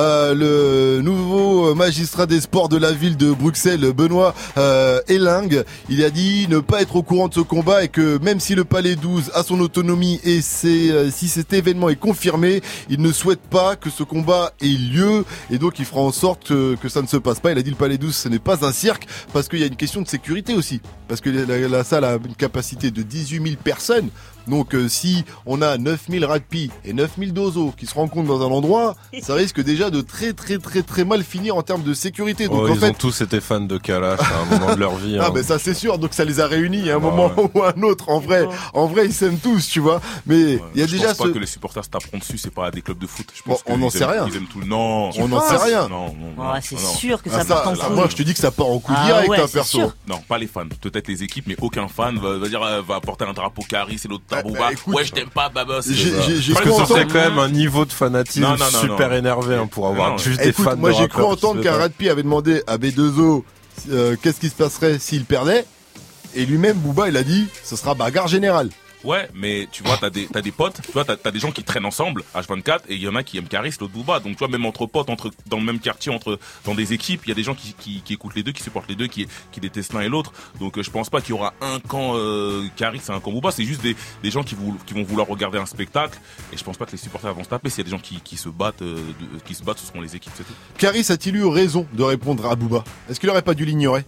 [SPEAKER 1] le nouveau magistrat des sports de la ville de Bruxelles, Benoît Elling, il a dit ne pas être au courant de ce combat et que même si le Palais 12 a son autonomie et si cet événement est confirmé, il ne souhaite pas que ce combat ait lieu et donc il fera en sorte que ça ne se passe pas. Il a dit le Palais 12, ce n'est pas un cirque parce qu'il y a une question de sécurité aussi. Parce que la salle a une capacité de 18 000 personnes. Donc si on a 9000 rugby et 9000 dozo qui se rencontrent dans un endroit, ça risque déjà de très mal finir en termes de sécurité. Donc
[SPEAKER 7] ils ont tous été fans de Kalash à un moment de leur vie.
[SPEAKER 1] Ah ben ça c'est sûr, donc ça les a réunis à un moment ou à un autre. En vrai ils s'aiment tous, tu vois. Mais il y a déjà
[SPEAKER 5] pense pas que les supporters se taperont dessus, c'est pas des clubs de foot. Je pense
[SPEAKER 1] on n'en sait rien.
[SPEAKER 5] Ils aiment tout. Non,
[SPEAKER 1] on n'en sait rien.
[SPEAKER 5] Non.
[SPEAKER 4] C'est sûr que ça part en couille.
[SPEAKER 1] Moi je te dis que ça part en couille direct, perso.
[SPEAKER 5] Non, pas les fans. Peut-être les équipes, mais aucun fan va porter un drapeau Caris et l'autre Tabouba. Ouais, je t'aime pas, Baba.
[SPEAKER 7] J'ai cru entendre quand même un niveau de fanatisme super énervé pour avoir juste des fans.
[SPEAKER 1] Moi j'ai cru entendre qu'un Radpi avait demandé à B2O qu'est-ce qui se passerait s'il perdait, et lui-même Booba il a dit ce sera bagarre générale.
[SPEAKER 5] Ouais, mais tu vois, t'as des potes, tu vois, t'as des gens qui traînent ensemble, H24, et il y en a qui aiment Caris, l'autre Booba. Donc tu vois, même entre potes, dans le même quartier, dans des équipes, il y a des gens qui écoutent les deux, qui supportent les deux, qui détestent l'un et l'autre. Donc je pense pas qu'il y aura un camp Caris et un camp Booba. C'est juste des gens qui vont vouloir regarder un spectacle. Et je pense pas que les supporters vont se taper. S'il y a des gens qui se battent, ce seront les équipes, c'est tout.
[SPEAKER 1] Caris a-t-il eu raison de répondre à Booba? Est-ce qu'il aurait pas dû l'ignorer?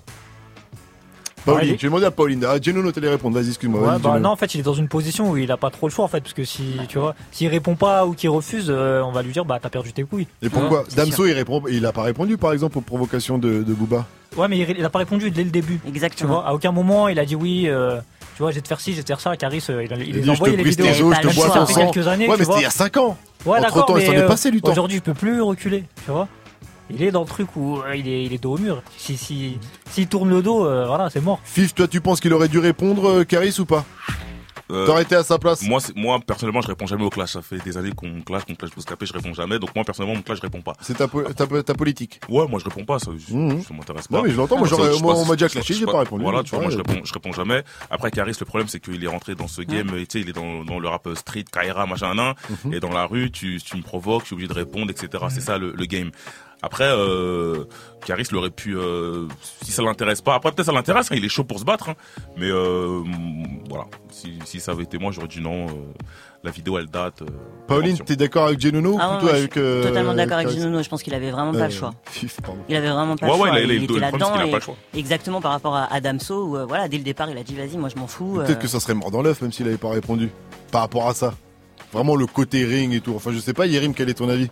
[SPEAKER 1] Pauline, je vais demander à Pauline. Genono, t'allais répondre. Vas-y, excuse-moi.
[SPEAKER 6] Non, en fait, il est dans une position où il a pas trop le choix, en fait, parce que s'il répond pas ou qu'il refuse, on va lui dire, t'as perdu tes couilles.
[SPEAKER 1] Et pourquoi? Damso, il a pas répondu, par exemple, aux provocations de Booba.
[SPEAKER 6] Ouais, mais il a pas répondu dès le début.
[SPEAKER 4] Exactement.
[SPEAKER 6] Tu vois, à aucun moment, il a dit oui, tu vois, je vais te faire ci, je vais te faire ça. Caris, il les envoyé les vidéos.
[SPEAKER 1] Je te bois ton sang.
[SPEAKER 6] Quelques années.
[SPEAKER 1] Ouais, mais c'était il y a 5 ans.
[SPEAKER 6] Ouais, d'accord.
[SPEAKER 1] Entre-temps, il s'en est passé du temps.
[SPEAKER 6] Aujourd'hui, il peut plus reculer, tu vois. Il est dans le truc où il est dos au mur. S'il tourne le dos, voilà, c'est mort.
[SPEAKER 1] Fif, toi, tu penses qu'il aurait dû répondre, Caris, ou pas? T'aurais été à sa place?
[SPEAKER 5] Moi, personnellement, je réponds jamais au clash. Ça fait des années qu'on clash Bouscapé, je réponds jamais. Donc moi, personnellement, mon clash, je réponds pas.
[SPEAKER 1] C'est ta politique?
[SPEAKER 5] Ouais, moi, je réponds pas. Ça m'intéresse pas.
[SPEAKER 1] Non, mais je l'entends. Moi, on m'a déjà clashé, j'ai pas répondu.
[SPEAKER 5] Voilà, tu vois, moi, je réponds jamais. Après, Caris, le problème, c'est qu'il est rentré dans ce game. Tu sais, il est dans le rap street, Kaira, machin, et dans la rue, tu me provoques, je suis obligé de répondre, etc. C'est ça le game. Après, Caris l'aurait pu, si ça l'intéresse pas. Après, peut-être ça l'intéresse, il est chaud pour se battre. Mais voilà, si ça avait été moi, j'aurais dit non. La vidéo, elle date.
[SPEAKER 1] Pauline, t'es d'accord avec Genono ou plutôt avec
[SPEAKER 4] totalement d'accord avec Genono. Je pense qu'il avait vraiment pas le choix. Il avait vraiment pas le choix.
[SPEAKER 5] Ouais,
[SPEAKER 4] il était là-dedans.
[SPEAKER 5] Il a pas le choix.
[SPEAKER 4] Exactement par rapport à Damso, où voilà, dès le départ, il a dit vas-y, moi je m'en fous.
[SPEAKER 1] Peut-être que ça serait mort dans l'œuf, même s'il avait pas répondu. Par rapport à ça, vraiment le côté ring et tout. Enfin, je sais pas, Yérim, quel est ton avis?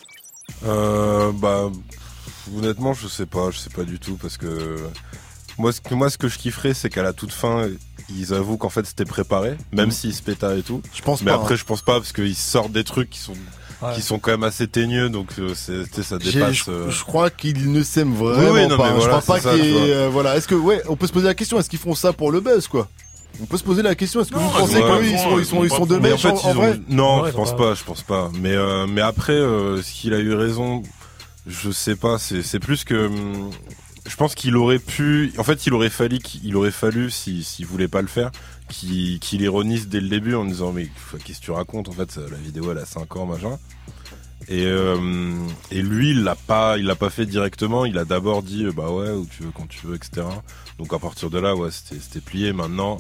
[SPEAKER 7] Honnêtement, je sais pas du tout, parce que moi ce que je kifferais, c'est qu'à la toute fin, ils avouent qu'en fait c'était préparé, même s'ils se pétaient et tout.
[SPEAKER 1] Je pense
[SPEAKER 7] mais
[SPEAKER 1] pas.
[SPEAKER 7] Après, je pense pas, parce qu'ils sortent des trucs qui sont quand même assez teigneux, donc ça dépasse.
[SPEAKER 1] Je crois qu'ils ne s'aiment vraiment pas. Je crois pas qu'ils voilà. Est-ce que on peut se poser la question, est-ce qu'ils font ça pour le buzz, quoi? On peut se poser la question, est-ce que vous pensez qu'eux ils sont de mèche en vrai?
[SPEAKER 7] Non, je pense pas. Mais après, est-ce qu'il a eu raison? Je sais pas. C'est plus que je pense qu'il aurait pu. En fait, il aurait fallu, s'il voulait pas le faire, qu'il ironise dès le début en disant mais qu'est-ce que tu racontes, en fait, la vidéo elle a 5 ans, machin. Et lui, il l'a pas fait directement. Il a d'abord dit bah ouais, où tu veux, quand tu veux, etc. Donc à partir de là, ouais, c'était plié. Maintenant,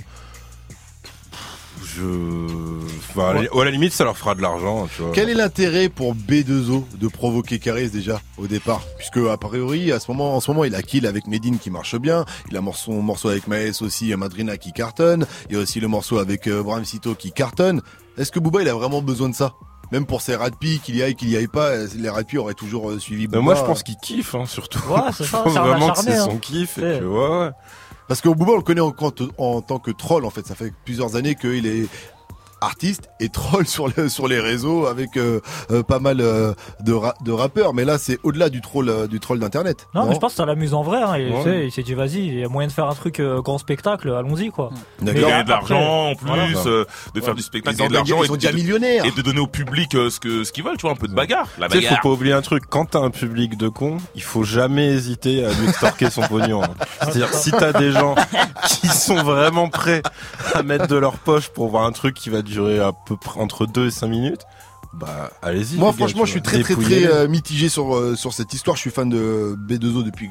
[SPEAKER 7] à la limite, ça leur fera de l'argent, tu vois.
[SPEAKER 1] Quel est l'intérêt pour B2O de provoquer Caris déjà au départ? Puisque a priori, en ce moment, il a Kill avec Medine qui marche bien. Il a son morceau avec Maes aussi, Madrina qui cartonne. Il y a aussi le morceau avec Bram Sito qui cartonne. Est-ce que Booba il a vraiment besoin de ça? même pour ces Ratpi, qu'il y aille pas, les Ratpi auraient toujours suivi Booba.
[SPEAKER 7] Moi, je pense qu'ils kiffent, hein, surtout.
[SPEAKER 6] Ouais, c'est ça,
[SPEAKER 7] je pense vraiment que
[SPEAKER 6] acharné,
[SPEAKER 7] c'est
[SPEAKER 6] hein.
[SPEAKER 7] son kiff. Et que, ouais.
[SPEAKER 1] Parce que Booba, on le connaît en tant que troll, en fait. Ça fait plusieurs années qu'il est artiste et troll sur les réseaux avec pas mal de rappeurs, mais là c'est au-delà du troll d'internet.
[SPEAKER 6] Non, mais je pense que ça l'amuse en vrai, hein. Il s'est dit vas-y, il y a moyen de faire un truc grand spectacle, allons-y quoi.
[SPEAKER 5] De gagner de l'argent en plus,
[SPEAKER 6] voilà,
[SPEAKER 5] de faire du spectacle,
[SPEAKER 1] ils ont
[SPEAKER 5] de l'argent,
[SPEAKER 1] ils sont déjà millionnaires
[SPEAKER 5] et de donner au public ce qu'ils veulent, tu vois, un peu de bagarre. La
[SPEAKER 7] Tu sais,
[SPEAKER 5] bagarre.
[SPEAKER 7] faut pas oublier un truc, quand t'as un public de cons, il faut jamais hésiter à lui extorquer son pognon. Hein. C'est-à-dire si t'as des gens qui sont vraiment prêts à mettre de leur poche pour voir un truc qui va durer à peu près entre 2 et 5 minutes, bah allez-y.
[SPEAKER 1] Moi franchement je suis très mitigé sur cette histoire. Je suis fan de B2O depuis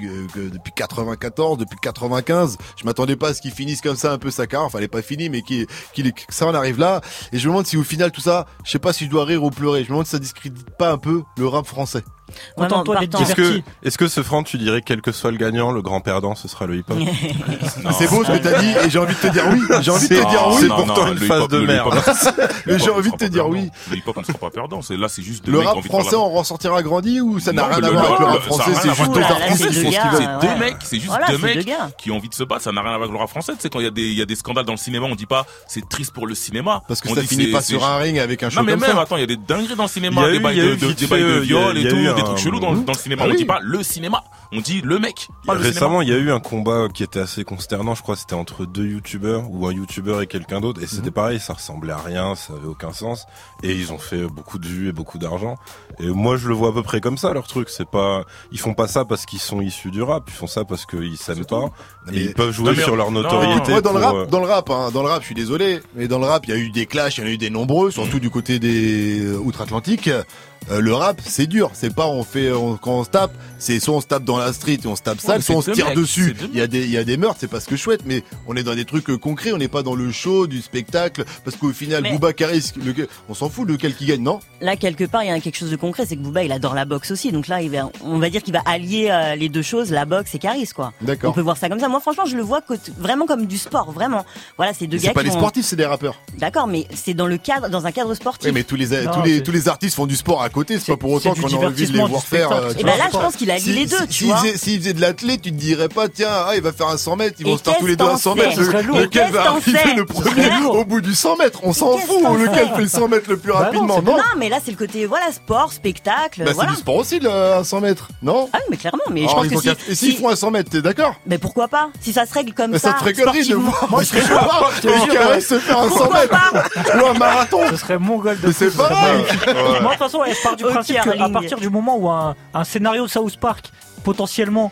[SPEAKER 1] 94, depuis 95. Je m'attendais pas à ce qu'il finisse comme ça un peu sa carrière. Enfin elle est pas finie mais que ça en arrive là. Et je me demande si au final tout ça, je sais pas si je dois rire ou pleurer. Je me demande si ça discrédite pas un peu le rap français.
[SPEAKER 6] Contente-toi d'être diverti.
[SPEAKER 7] Est-ce que ce franc, tu dirais quel que soit le gagnant, le grand perdant, ce sera le hip-hop?
[SPEAKER 1] C'est beau ce que t'as dit et j'ai envie de te dire oui. J'ai envie de te dire oui.
[SPEAKER 7] C'est pourtant une phase de merde.
[SPEAKER 1] Mais j'ai envie de te dire oui.
[SPEAKER 5] Le hip-hop ne sera pas perdant. C'est juste
[SPEAKER 1] le rap français en ressortira grandi ou ça n'a rien à voir avec le rap français? C'est juste deux artistes qui font ce qu'ils veulent.
[SPEAKER 5] C'est deux mecs, c'est juste deux mecs qui ont envie de se battre. Ça n'a rien à voir avec le rap français. Tu sais, quand il y a des scandales dans le cinéma, on dit pas c'est triste pour le cinéma.
[SPEAKER 1] Parce que ça finit pas sur un ring avec un show comme ça.
[SPEAKER 5] Non mais même, attends, il y a des dingueries dans le cinéma, des bails de viol et tout, des trucs chelous dans le cinéma. On dit pas le cinéma, on dit le mec.
[SPEAKER 7] Récemment, il y a eu un combat qui était assez consternant, je crois, c'était entre deux youtubeurs, ou un youtubeur et quelqu'un d'autre, et c'était pareil, ça ressemblait à rien, ça avait aucun sens, et ils ont fait beaucoup de vues et beaucoup d'argent. Et moi, je le vois à peu près comme ça, leur truc, c'est pas, ils font pas ça parce qu'ils sont issus du rap, ils font ça parce qu'ils s'aiment pas, et ils peuvent jouer sur leur notoriété.
[SPEAKER 1] Moi, dans le rap, je suis désolé, mais dans le rap, il y a eu des clashs, il y en a eu des nombreux, surtout du côté des outre-Atlantique. Le rap, c'est dur. C'est pas quand on se tape, c'est soit on se tape dans la street et on se tape sale, soit on se tire dessus. Il y a des meurtres, c'est pas ce que je souhaite, mais on est dans des trucs concrets. On n'est pas dans le show, du spectacle, parce qu'au final, Booba Karis, on s'en fout lequel qui gagne, non?
[SPEAKER 4] Là, quelque part, il y a quelque chose de concret, c'est que Booba, il adore la boxe aussi. Donc là, on va dire qu'il va allier les deux choses, la boxe et Karis, quoi.
[SPEAKER 1] D'accord.
[SPEAKER 4] On peut voir ça comme ça. Moi, franchement, je le vois vraiment comme du sport, vraiment. Voilà, c'est deux gars.
[SPEAKER 1] C'est pas des sportifs, c'est des rappeurs.
[SPEAKER 4] D'accord, mais c'est dans un cadre sportif.
[SPEAKER 1] Oui, mais tous les artistes font du sport à côté. C'est pas pour autant qu'on a envie de les voir faire.
[SPEAKER 4] Et ben là, je pense qu'il a lié les deux, tu vois.
[SPEAKER 1] S'il faisait de l'athlète, tu te dirais pas, tiens, il va faire un 100 mètres, ils vont se faire tous les deux à 100 mètres. Lequel va arriver le premier au bout du 100 mètres? On s'en fout, lequel fait le 100 mètres le plus rapidement, non?
[SPEAKER 4] Non, mais là, c'est le côté, sport, spectacle.
[SPEAKER 1] Bah, c'est du sport aussi, un 100 mètres, non?
[SPEAKER 4] Ah oui, mais clairement, mais je pense que
[SPEAKER 1] et s'ils font un 100 mètres, t'es d'accord?
[SPEAKER 4] Mais pourquoi pas? Si ça se règle comme ça.
[SPEAKER 1] Ça te ferait connerie de voir. Moi, je serais pas. Carré se faire un 100 mètres. Ou un marathon.
[SPEAKER 6] Ce serait mon goal de.
[SPEAKER 1] C'est pareil.
[SPEAKER 6] Moi, de toute façon, je pars du principe qu'à partir du moment où un scénario de South Park potentiellement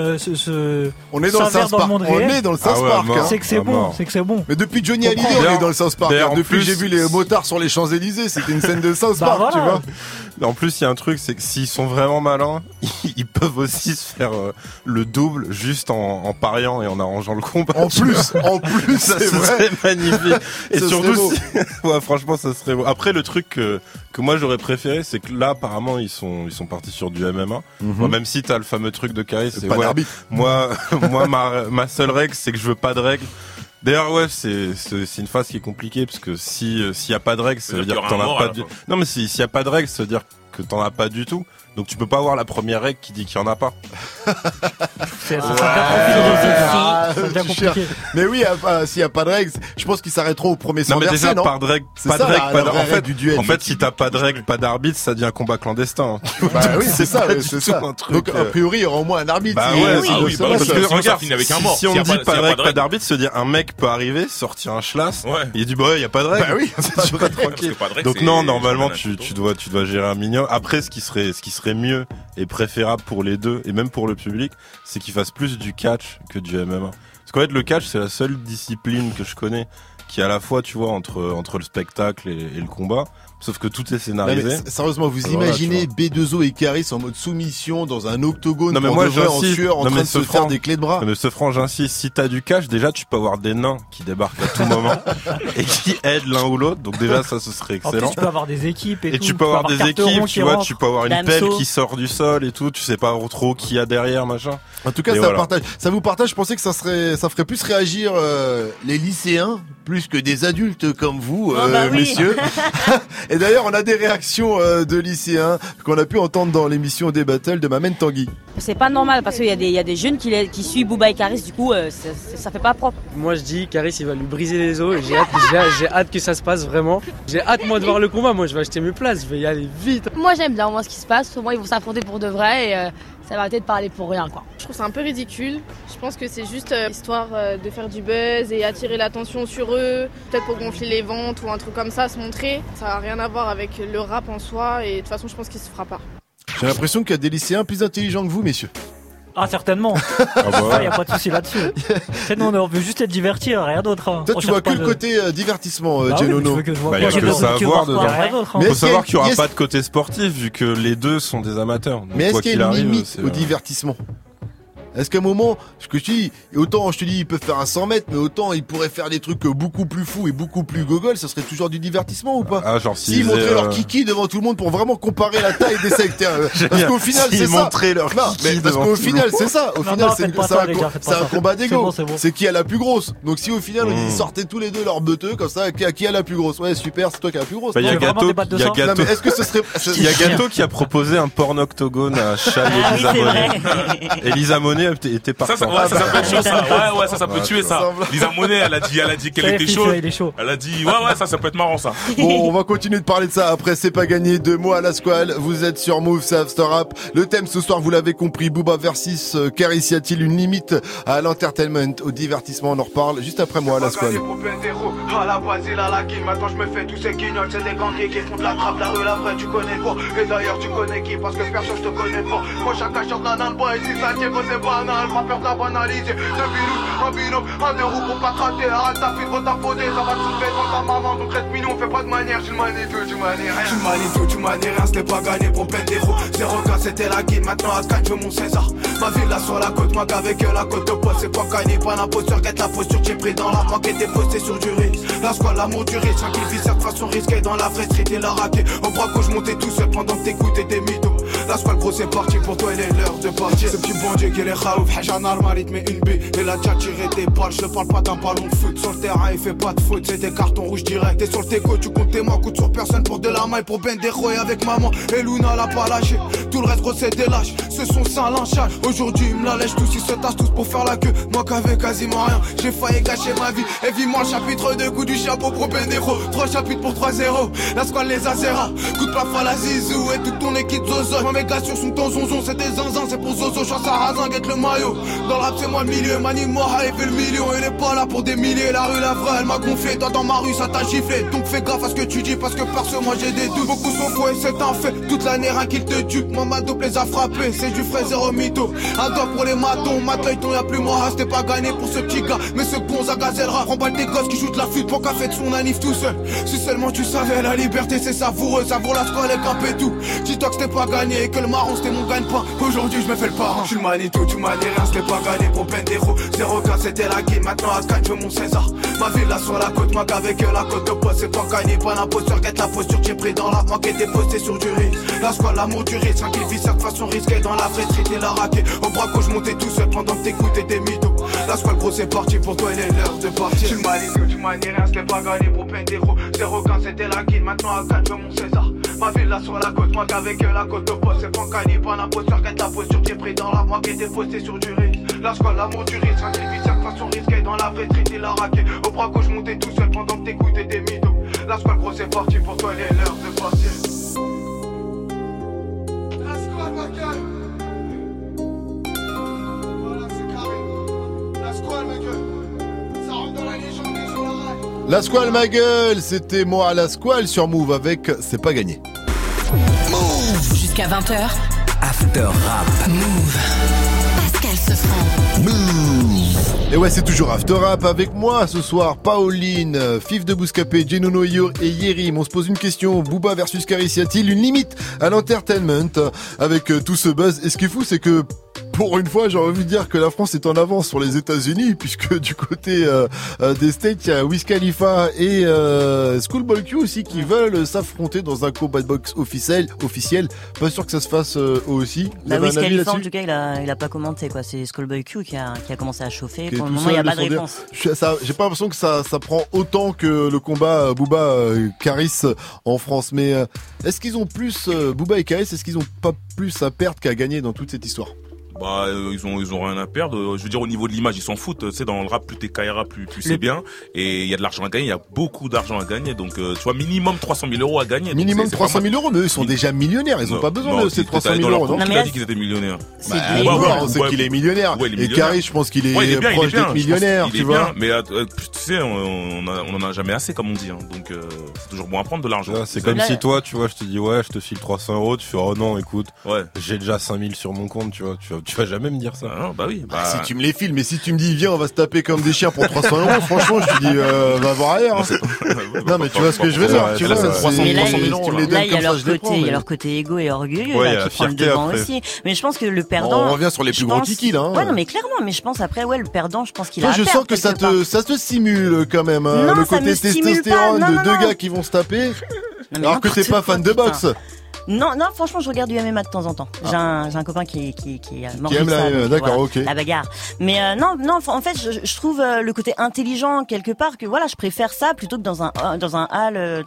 [SPEAKER 1] on est dans le South Park. On est dans le South Park.
[SPEAKER 6] C'est que c'est bon, c'est que c'est bon.
[SPEAKER 1] Mais depuis Johnny Hallyday, on est dans le South Park. Depuis que j'ai vu les motards sur les Champs-Élysées, c'était une scène de South Park, tu vois.
[SPEAKER 7] En plus, il y a un truc, c'est que s'ils sont vraiment malins, ils peuvent aussi se faire le double juste en pariant et en arrangeant le combat.
[SPEAKER 1] En plus,
[SPEAKER 7] ça serait magnifique. Et surtout, ouais, franchement, ça serait beau. Après, le truc que moi j'aurais préféré, c'est que là, apparemment, ils sont partis sur du MMA. Bon, même si t'as le fameux truc de Karis, c'est
[SPEAKER 1] pas d'arbitre.
[SPEAKER 7] Moi, ma seule règle, c'est que je veux pas de règles. D'ailleurs, ouais, c'est une phase qui est compliquée parce que s'il y a pas de règles, ça veut dire que t'en as pas du. Non, mais s'il y a pas de règles, ça veut dire que t'en as pas du tout. Donc tu peux pas avoir la première règle qui dit qu'il y en a pas.
[SPEAKER 6] C'est compliqué.
[SPEAKER 1] Mais oui, s'il y a pas de règles, je pense qu'ils s'arrêteront au premier sans verser,
[SPEAKER 7] déjà,
[SPEAKER 1] non?
[SPEAKER 7] pas de règles, en fait, si t'as pas de règles, pas d'arbitre, ça devient un combat clandestin.
[SPEAKER 1] Bah oui, c'est ça. Donc, a priori, il y aura au moins un arbitre.
[SPEAKER 7] Bah oui,
[SPEAKER 5] parce que regarde,
[SPEAKER 7] si on dit pas de règles, pas d'arbitre, se dire un mec peut arriver, sortir un schlass, il dit il y a pas de règles.
[SPEAKER 1] Bah oui,
[SPEAKER 7] tu vas tranquille. Donc non, normalement, tu dois gérer un minimum. Après, ce qui serait mieux et préférable pour les deux et même pour le public, c'est qu'ils fassent plus du catch que du MMA. Parce qu'en fait, le catch, c'est la seule discipline que je connais qui est à la fois, tu vois, entre le spectacle et le combat. Sauf que tout est scénarisé.
[SPEAKER 1] Mais sérieusement, vous imaginez B2O et Karis en mode soumission dans un octogone en train de se faire des clés de bras.
[SPEAKER 7] Mais ce franc, j'insiste, si t'as du cash, déjà tu peux avoir des nains qui débarquent à tout moment et qui aident l'un ou l'autre. Donc déjà ça, ce serait excellent.
[SPEAKER 6] En plus, tu peux avoir des équipes et tout.
[SPEAKER 7] Tu peux avoir des équipes, tu vois, tu peux avoir une pelle qui sort du sol et tout. Tu sais pas trop qui y a derrière, machin.
[SPEAKER 1] En tout cas, ça vous partage. Je pensais que ça ferait plus réagir les lycéens, plus plus que des adultes comme vous,
[SPEAKER 4] oui.
[SPEAKER 1] messieurs. Et d'ailleurs, on a des réactions de lycéens qu'on a pu entendre dans l'émission des battles de Mamen Tanguy.
[SPEAKER 13] C'est pas normal parce qu'il y a des jeunes qui suivent Booba et Karis, du coup ça fait pas propre.
[SPEAKER 14] Moi je dis Karis il va lui briser les os et j'ai hâte que ça se passe vraiment. J'ai hâte moi de voir le combat, moi je vais acheter mes places, je vais y aller vite.
[SPEAKER 15] Moi j'aime bien ce qui se passe, au moins ils vont s'affronter pour de vrai et ça va arrêter de parler pour rien quoi.
[SPEAKER 16] Je trouve ça un peu ridicule, je pense que c'est juste histoire de faire du buzz et attirer l'attention sur eux, peut-être pour gonfler les ventes ou un truc comme ça, se montrer. Ça n'a rien à voir avec le rap en soi et de toute façon je pense qu'il se fera pas.
[SPEAKER 1] J'ai l'impression qu'il y a des lycéens plus intelligents que vous, messieurs.
[SPEAKER 6] Ah, certainement. Il n'y a pas de souci là-dessus. Nous, on veut juste être divertir, rien d'autre. Hein.
[SPEAKER 1] Toi, tu vois que le côté divertissement, Genono.
[SPEAKER 7] Il y a que ça à voir dedans. Il faut savoir qu'il n'y aura pas de côté sportif, vu que les deux sont des amateurs. Donc,
[SPEAKER 1] mais est-ce qu'il y a une limite au divertissement ? Est-ce qu'à un moment, ce que je te dis, autant je te dis ils peuvent faire un 100 mètres, mais autant ils pourraient faire des trucs beaucoup plus fous et beaucoup plus gogol, ça serait toujours du divertissement ou pas?
[SPEAKER 7] Ah, genre
[SPEAKER 1] s'ils montraient leur kiki devant tout le monde pour vraiment comparer la taille des secteurs. Parce qu'au final c'est ça.
[SPEAKER 7] Montraient leur kiki
[SPEAKER 1] parce qu'au final c'est ça. Au final c'est un combat d'ego.
[SPEAKER 6] C'est bon.
[SPEAKER 1] C'est qui a la plus grosse. Donc si au final ils sortaient tous les deux leurs beuteux comme ça, qui a la plus grosse? Ouais super, c'est toi qui a la plus grosse.
[SPEAKER 7] Il y a Gâteau.
[SPEAKER 1] Est-ce que ce serait?
[SPEAKER 7] Il y a Gâteau qui a proposé un porno octogone à Chal et Elisa Monet. Elisa Monet était partie.
[SPEAKER 5] Ça peut être chaud, ça. Ouais, ça peut tuer, ça. Lisa Monet, elle a dit qu'elle était chaude. Elle a dit, ça peut être marrant, ça.
[SPEAKER 1] Bon, on va continuer de parler de ça après. C'est pas gagné. 2 mots à la squale. Vous êtes sur Move, c'est After Rap. Le thème ce soir, vous l'avez compris. Booba versus Karis. Y a-t-il une limite à l'entertainment, au divertissement? On en reparle juste après moi à la squale.
[SPEAKER 17] À la voisine, à la guille, maintenant je me fais tous ces guignols. C'est des ganguiers qui font de la trappe, la rue, la vraie, tu connais pas. Et d'ailleurs, tu connais qui? Parce que personne je te connais pas. Moi, chacun chante la nan boy. Si ça tient, c'est banal. Pas peur de la banaliser. Un binôme, un deux roues pour pas te rater. Arrête ta fille, faut t'affoder. Ça va te soulever dans ta maman. Donc reste mignon, fais pas de manière. Tu manies tout, tu manies rien. Tu manies tout, tu manies rien. C'était pas gagné pour Pendejo. 0K, c'était la guide. Maintenant à 4, je veux mon César. Ma ville là sur la côte, moi qu'avec la côte de poids. C'est pas gagné, pas l'imposteur. Guette la posture, j'ai pris dans la main qui était posté sur du risque. La squale, l'amour du risque. Un kill de façon risquée. Dans la vraie street et la raquée. Au bras gauche, montais tout seul pendant que t'écoutais des mythos. La squale, gros, c'est parti pour toi, il est l'heure de partir. Ce petit bon Dieu qui est les khaouf. Hajan Armarit, mais une bille. Il a déjà tiré des balles. Je te parle pas d'un ballon de foot. Sur le terrain, il fait pas de faute. C'est des cartons rouges direct. T'es sur le teco, tu comptes tes mains. Coûte sur personne pour de la maille. Pour Bendejo et avec maman. Et Luna l'a pas lâché. Tout le reste, gros, c'est des lâches. Ce sont sans lynchage. Aujourd'hui, ils me la lèchent tous. Ils se tassent tous pour faire la queue. Moi qu'avec quasiment rien. J'ai failli gâcher ma vie. Et vis-moi le chapitre 2. Coup du chapeau pour Bendejo. 3 chapitres pour 3-0. La squale les azera. Coup de plafond à la zizou. Et toute ton équipe zozo. Moi, mes gars sur son ton zonzon. C'est des zinzins. C'est pour Zozo. Chasse à Razin. Guette le maillot. Dans le rap, c'est moi le milieu. Mani Moha, il fait le million. Il est pas là pour des milliers. La rue, la vraie, elle m'a gonflé. Toi, dans ma rue, ça t'a giflé. Donc fais gaffe à ce que tu dis. Parce que perso, moi j'ai des doutes. Beaucoup sont faux et c'est un fait. Toute l'année, rien qu'il te tue. Moi, ma dope les a frappés. C'est du frais, zéro mytho. Un doigt pour les matons. Mateuil-ton, y'a plus moi. C'était pas gagné pour ce petit gars. Mais ce bon Zagazellera. Remballe des gosses qui jouent de la flûte. Pour qu'a fait de son anif tout seul. Si seulement tu savais, la liberté, c'est savoureux. Savoure la squale et camp et tout. Dis-toi que c'était pas gagné. Et que le marron, c'était mon gagne-pain. Aujourd'hui, je me fais le parrain. Tu manies tout, tu manies rien. C'était pas gagné pour Pendejo. 0K, c'était la game. Maintenant à 4, je veux mon César. Ma ville là sur la côte, moi qu'avec la côte de poids. C'est pas gagné, pas l'imposteur. Guette la posture, j'ai pris dans la main qui était posté sur du risque. La squale, l'amour du risque. Un kill viseur de façon risquée. Dans la vraie street et la raquée. Au bras gauche, montais tout seul pendant que t'écoutais des mythos. La squale, gros, c'est parti pour toi, il est l'heure de partir. Tu manies tout, tu manies rien. C'était pas gagné pour Pendejo. 0K, c'était la guide. Maintenant à 4, je veux mon César. Ma ville là sur la côte, moi qu'avec la côte de poids. C'est pas gagné, pas l'imposteur. Guette la posture, j'ai pris dans la main qui était posté sur du risque. La squale, l'amour du risque. Un kill viseur de façon risquée. Dans la vraie street et la raquée. Au bras gauche, montais tout seul pendant que t'écoutais des mythos. La squale, gros, c'est parti pour toi, il est l'heure de partir. La squale, ma gueule. Voilà, c'est carré. La squale, ma gueule. Ça rentre dans la légende des sur la rail.
[SPEAKER 1] La squale, ma gueule. C'était moi à la squale sur Move avec C'est pas gagné.
[SPEAKER 2] Move jusqu'à 20h.
[SPEAKER 3] After Rap.
[SPEAKER 2] Move. Pascal Sefranc.
[SPEAKER 1] Et ouais, c'est toujours After Rap avec moi ce soir. Pauline, Fif de Bouscapé, Genono et Yerim. On se pose une question. Booba versus Karis, y a-t-il une limite à l'entertainment avec tout ce buzz? Et ce qui est fou, c'est que pour une fois, j'ai envie de dire que la France est en avance sur les États-Unis, puisque du côté des States, il y a Wiz Khalifa et Schoolboy Q aussi qui veulent s'affronter dans un combat de boxe officiel. Pas sûr que ça se fasse aussi.
[SPEAKER 4] Wiz Khalifa, en tout cas, il a pas commenté, quoi. C'est Schoolboy Q qui a commencé à chauffer. Pour le moment, il n'y a pas de réponse.
[SPEAKER 1] J'ai pas l'impression que ça prend autant que le combat Booba Karis en France. Mais est-ce qu'ils ont plus Booba et Karis, est-ce qu'ils ont pas plus à perdre qu'à gagner dans toute cette histoire?
[SPEAKER 5] Bah ils ont rien à perdre. Je veux dire, au niveau de l'image, ils s'en foutent. Tu sais, dans le rap, plus t'es Kaira, plus c'est bien. Et il y a de l'argent à gagner. Il y a beaucoup d'argent à gagner. Donc tu vois, minimum 300 000 euros à gagner.
[SPEAKER 1] Minimum 300 000 euros, mais eux ils sont déjà millionnaires. Ils ont pas besoin de ces 300 000 euros.
[SPEAKER 5] Non, mais il a dit qu'ils étaient millionnaires.
[SPEAKER 1] On sait qu'il est millionnaire. Et Karis, je pense qu'il est proche d'être millionnaire. Tu vois.
[SPEAKER 5] Mais tu sais, on en a jamais assez, comme on dit. Donc c'est toujours bon à prendre de l'argent.
[SPEAKER 7] C'est comme si toi, tu vois, je te dis ouais, je te file 300 euros. Tu fais oh non, écoute, j'ai déjà 5 000 sur mon compte. Tu vois, tu vas jamais me dire ça.
[SPEAKER 5] Ah non, bah oui.
[SPEAKER 1] Si tu me les files, mais si tu me dis viens, on va se taper comme des chiens pour 300 euros, franchement, je te dis va voir ailleurs. Non, mais tu vois ce que je veux dire. Tu vois,
[SPEAKER 5] 300 000 euros.
[SPEAKER 4] Là, il y a leur côté égo et orgueilleux qui prend le devant aussi. Mais je pense que le perdant.
[SPEAKER 1] On revient sur les plus gros kikis là.
[SPEAKER 4] Ouais, non, mais clairement. Mais je pense après, le perdant, je pense qu'il a.
[SPEAKER 1] Toi, je sens que ça te stimule quand même. Le côté testostérone de deux gars qui vont se taper. Alors que t'es pas fan de boxe.
[SPEAKER 4] Non, franchement, je regarde du MMA de temps en temps. J'ai un copain qui
[SPEAKER 1] aime d'accord, ok.
[SPEAKER 4] La bagarre. Mais non, en fait, je trouve le côté intelligent quelque part que voilà, je préfère ça plutôt que dans un hall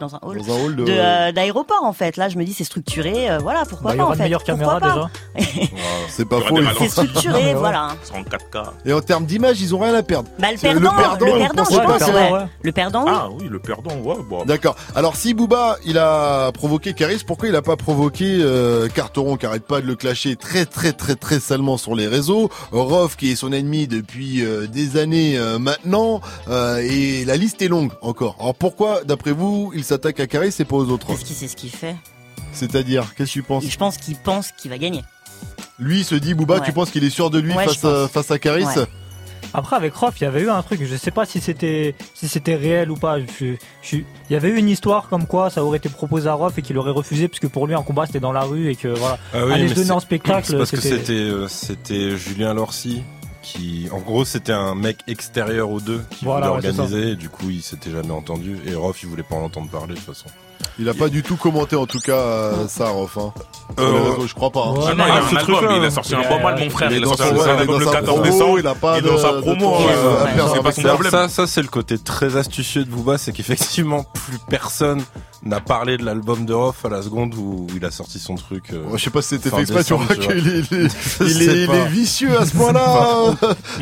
[SPEAKER 4] d'aéroport en fait. Là, je me dis c'est structuré, voilà, pourquoi pas en fait. Il y aura
[SPEAKER 6] une meilleure caméra déjà.
[SPEAKER 1] C'est pas faux.
[SPEAKER 4] C'est structuré, voilà.
[SPEAKER 5] C'est en 4K.
[SPEAKER 1] Et en termes d'image, ils ont rien à perdre.
[SPEAKER 4] Bah le perdant, je pense. Le perdant, oui.
[SPEAKER 5] Ah oui, le perdant, ouais.
[SPEAKER 1] D'accord. Alors si Booba, il a provoqué Karis, pourquoi il a pas provoqué Carteron qui arrête pas de le clasher très salement sur les réseaux, Rof qui est son ennemi depuis des années maintenant, et la liste est longue encore. Alors pourquoi, d'après vous, il s'attaque à Karis et pas aux autres?
[SPEAKER 4] Parce qu'il sait ce qu'il fait.
[SPEAKER 1] C'est-à-dire, qu'est-ce que tu penses?
[SPEAKER 4] Je pense qu'il va gagner.
[SPEAKER 1] Lui il se dit, Booba, tu penses qu'il est sûr de lui face à Karis?
[SPEAKER 6] Après avec Rof, il y avait eu un truc, je sais pas si c'était réel ou pas. Il y avait eu une histoire comme quoi ça aurait été proposé à Rof et qu'il aurait refusé parce que pour lui un combat c'était dans la rue et que voilà. Aller se donner en spectacle.
[SPEAKER 7] C'est parce que c'était Julien Lorcy qui, en gros, c'était un mec extérieur aux deux qui voulait organiser. Et du coup, il s'était jamais entendu et Rof il voulait pas en entendre parler de toute façon.
[SPEAKER 1] Il a pas du tout commenté en tout cas ça, Rof. Sur les réseaux, je crois pas.
[SPEAKER 5] Non, il a un album, il a sorti un bon mal, mon frère. Il a sorti un album le 14 décembre.
[SPEAKER 1] Il a pas
[SPEAKER 5] dans sa promo. C'est pas son problème.
[SPEAKER 7] Ça, c'est le côté très astucieux de Booba, c'est qu'effectivement, plus personne n'a parlé de l'album de Rof à la seconde où il a sorti son truc.
[SPEAKER 1] Je sais pas si c'était fait exprès, tu vois qu'il est vicieux à ce point-là.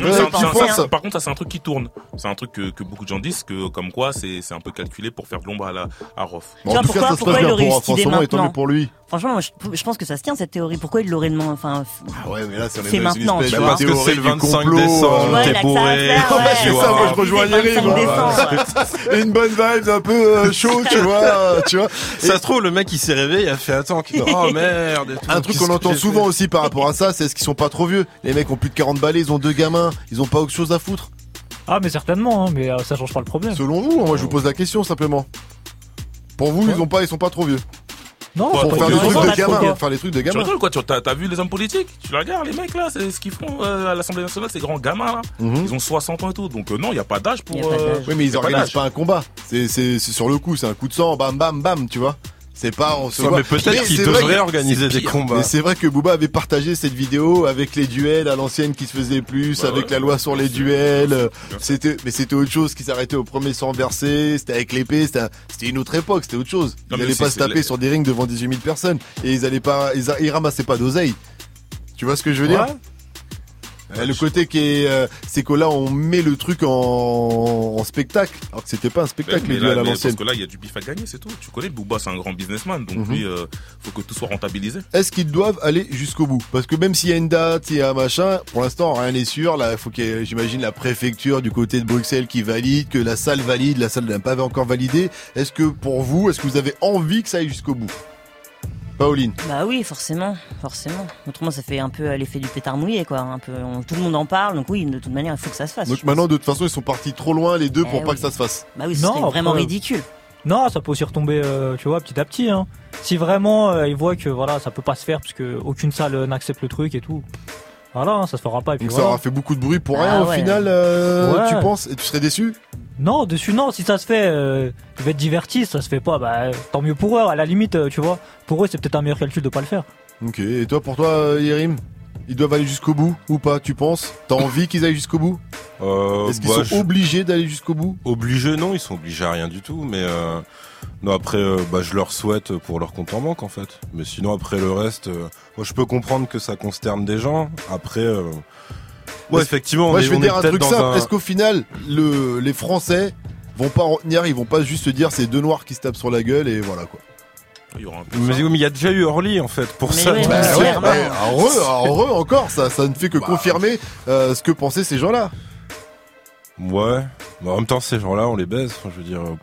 [SPEAKER 5] Par contre, ça c'est un truc qui tourne. C'est un truc que beaucoup de gens disent que comme quoi c'est un peu calculé pour faire de l'ombre à Rof.
[SPEAKER 1] En tout cas, ça se passe bien pour Rof, et tant mieux pour lui.
[SPEAKER 4] Franchement, moi, je pense que ça se tient cette théorie. Pourquoi il l'aurait demandé? Enfin,
[SPEAKER 1] ouais, mais là,
[SPEAKER 4] c'est maintenant. Tu vois.
[SPEAKER 7] Parce que c'est le 25 décembre, t'es bourré.
[SPEAKER 1] C'est ça, moi, je rejoins Yeri. Une bonne vibe, un peu chaud, tu vois.
[SPEAKER 7] Ça se trouve, le mec, il s'est réveillé, il a fait attends, oh merde.
[SPEAKER 1] Un truc qu'on entend souvent aussi par rapport à ça, c'est est-ce qu'ils sont pas trop vieux? Les mecs ont plus de 40 balais, ils ont 2 gamins, ils ont pas autre chose à foutre?
[SPEAKER 6] Ah, mais certainement, mais ça change pas le problème.
[SPEAKER 1] Selon vous, moi, je vous pose la question simplement. Pour vous, ils sont pas trop vieux.
[SPEAKER 6] Non,
[SPEAKER 1] pour faire des trucs de gamins.
[SPEAKER 5] Tu rigoles quoi? T'as vu les hommes politiques? Tu la regardes, les mecs là, c'est ce qu'ils font à l'Assemblée nationale, ces grands gamins là. Ils ont 60 ans et tout, donc non, il y a pas d'âge pour.
[SPEAKER 1] Oui, mais ils organisent pas un combat. C'est sur le coup, c'est un coup de sang, bam, bam, bam, tu vois. C'est pas, on se voit.
[SPEAKER 7] Mais peut-être qu'ils devraient organiser des combats.
[SPEAKER 1] Mais c'est vrai que Booba avait partagé cette vidéo avec les duels à l'ancienne qui se faisaient plus, avec la loi sur les duels. C'était autre chose qui s'arrêtait au premier sang versé, c'était avec l'épée, c'était une autre époque, c'était autre chose. Ils allaient pas se taper sur des rings devant 18 000 personnes. Et ils ramassaient pas d'oseille. Tu vois ce que je veux dire? Le côté qui est, c'est que là on met le truc en spectacle, alors que c'était pas un spectacle les duels à l'ancienne.
[SPEAKER 5] Parce que là il y a du bif à gagner, c'est tout. Tu connais, Booba c'est un grand businessman, donc lui faut que tout soit rentabilisé.
[SPEAKER 1] Est-ce qu'ils doivent aller jusqu'au bout? Parce que même s'il y a une date, il y a un machin, pour l'instant rien n'est sûr. Là, il faut qu'il y ait, j'imagine, la préfecture du côté de Bruxelles qui valide, que la salle valide. La salle n'a pas encore validé. Est-ce que pour vous, est-ce que vous avez envie que ça aille jusqu'au bout? Pauline.
[SPEAKER 4] Bah oui, forcément. Autrement, ça fait un peu l'effet du pétard mouillé, quoi. Un peu, tout le monde en parle, donc oui, de toute manière, il faut que ça se fasse.
[SPEAKER 1] Donc maintenant, de toute façon, ils sont partis trop loin, les deux, pour pas que ça se fasse.
[SPEAKER 4] Bah oui, c'est vraiment ridicule.
[SPEAKER 6] Non, ça peut aussi retomber, tu vois, petit à petit. Si vraiment ils voient que voilà, ça peut pas se faire parce que aucune salle n'accepte le truc et tout. Voilà, ça se fera pas. Et puis
[SPEAKER 1] Donc
[SPEAKER 6] voilà.
[SPEAKER 1] ça aura fait beaucoup de bruit pour rien au final,
[SPEAKER 6] Ouais.
[SPEAKER 1] tu penses? Et tu serais déçu?
[SPEAKER 6] Non, dessus non. Si ça se fait, je vais être diverti. Si ça se fait pas, bah tant mieux pour eux. À la limite, tu vois, pour eux c'est peut-être un meilleur calcul de pas le faire.
[SPEAKER 1] Ok. Et toi, pour toi, Yerim, ils doivent aller jusqu'au bout ou pas? Tu penses? T'as envie qu'ils aillent jusqu'au bout? Est-ce qu'ils sont obligés d'aller jusqu'au bout?
[SPEAKER 7] Obligés, non, ils sont obligés à rien du tout. Mais non, après, je leur souhaite pour leur compte en banque en fait. Mais sinon, après le reste, moi je peux comprendre que ça consterne des gens. Après, ouais, effectivement,
[SPEAKER 1] moi je vais dire un truc simple.
[SPEAKER 7] un...
[SPEAKER 1] Est-ce qu'au final, les Français vont pas en retenir? Ils vont pas juste se dire c'est deux noirs qui se tapent sur la gueule et voilà quoi.
[SPEAKER 7] Mais il y a déjà eu Orly en fait pour ça.
[SPEAKER 1] Ouais, heureux encore, ça ne fait que confirmer ce que pensaient ces gens-là.
[SPEAKER 7] Ouais, mais en même temps ces gens-là on les baise. Enfin, je veux dire.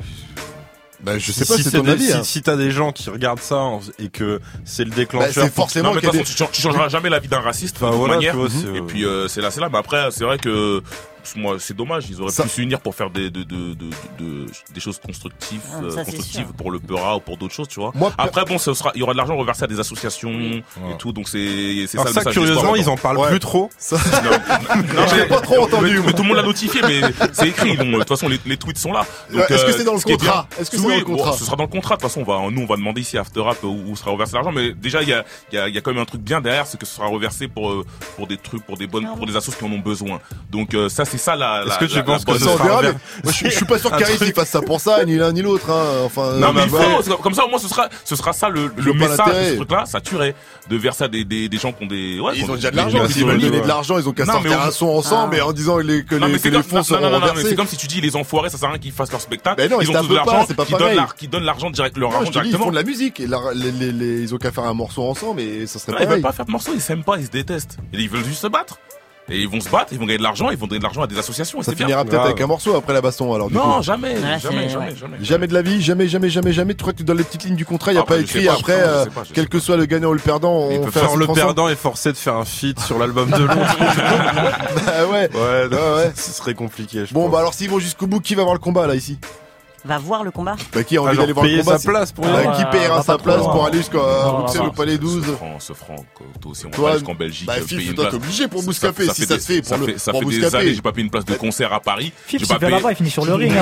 [SPEAKER 1] Je sais pas, c'est ton avis.
[SPEAKER 7] Si t'as des gens qui regardent ça et que c'est le déclencheur,
[SPEAKER 1] c'est forcément.
[SPEAKER 5] Non, mais de toute façon, tu changeras jamais la vie d'un raciste de toute manière.
[SPEAKER 7] Tu vois,
[SPEAKER 5] et puis c'est là. Mais après, c'est vrai que moi, c'est dommage. Ils auraient pu s'unir pour faire des choses constructives, pour le Peura ou pour d'autres choses, tu vois. Après, bon, il y aura de l'argent reversé à des associations et tout, donc c'est ça.
[SPEAKER 7] Alors ça, curieusement, ils en parlent plus trop.
[SPEAKER 1] Non, j'ai pas trop entendu.
[SPEAKER 5] Mais tout le monde l'a notifié, mais c'est écrit. De toute façon, les tweets sont là.
[SPEAKER 1] Est-ce que c'est dans le contrat?
[SPEAKER 5] Oui, ce sera dans le contrat. De toute façon, on va demander ici à After Rap où sera reversé l'argent, mais déjà il y a quand même un truc bien derrière, c'est que ce sera reversé pour des trucs, pour des assos qui en ont besoin. Donc ça, c'est ça la.
[SPEAKER 7] Est-ce que tu penses que
[SPEAKER 1] ça on verra? Moi, je suis pas sûr qu'Aris il fasse ça pour ça, ni l'un ni l'autre. Enfin.
[SPEAKER 5] Non, mais il faut. Comme ça, au moins, ce sera ça le message de ce truc-là. Ça tuerait de verser à des gens qui ont des. Ouais,
[SPEAKER 1] ils ont déjà de l'argent. S'ils veulent donner de l'argent, ils ont qu'à sortir un son ensemble, mais en disant que les fonds seront reversés.
[SPEAKER 5] C'est comme si tu dis les enfoirés, ça sert à rien qu'ils fassent leur spectacle.
[SPEAKER 1] Ils ont tous de l'argent,
[SPEAKER 5] qui donnent l'argent leur argent directement.
[SPEAKER 1] Ils font de la musique et ils ont qu'à faire un morceau ensemble et ça serait
[SPEAKER 5] pareil. Ils veulent pas faire de morceau, ils s'aiment pas, ils se détestent. Et ils veulent juste se battre. Et ils vont se battre, ils vont gagner de l'argent, ils vont donner de l'argent à des associations.
[SPEAKER 1] Ça finira peut-être avec un morceau après la baston alors.
[SPEAKER 5] Non, jamais.
[SPEAKER 1] Jamais de la vie, jamais. Tu crois que dans les petites lignes du contrat, il n'y a pas écrit après, quel que soit le gagnant ou le perdant, on fait
[SPEAKER 7] le perdant est forcé de faire un feat sur l'album de l'autre.
[SPEAKER 1] Bah ouais.
[SPEAKER 7] Ouais. Ce serait compliqué.
[SPEAKER 1] Bon, bah alors s'ils vont jusqu'au bout, qui va voir le combat là ici?
[SPEAKER 4] Va voir le combat.
[SPEAKER 1] Bah qui a envie d'aller voir le combat?
[SPEAKER 7] Sa place pour
[SPEAKER 1] qui payera sa place pour aller jusqu'à Bruxelles au Palais 12?
[SPEAKER 5] Ce franc, toi aussi on va jusqu'en Belgique.
[SPEAKER 1] Bah Fif, toi t'es obligé pour Bouscapé si ça se fait pour Bouscapé.
[SPEAKER 5] Ça fait des années, j'ai pas payé une place de concert à Paris.
[SPEAKER 6] Fif, s'il vient là-bas, il finit sur le ring.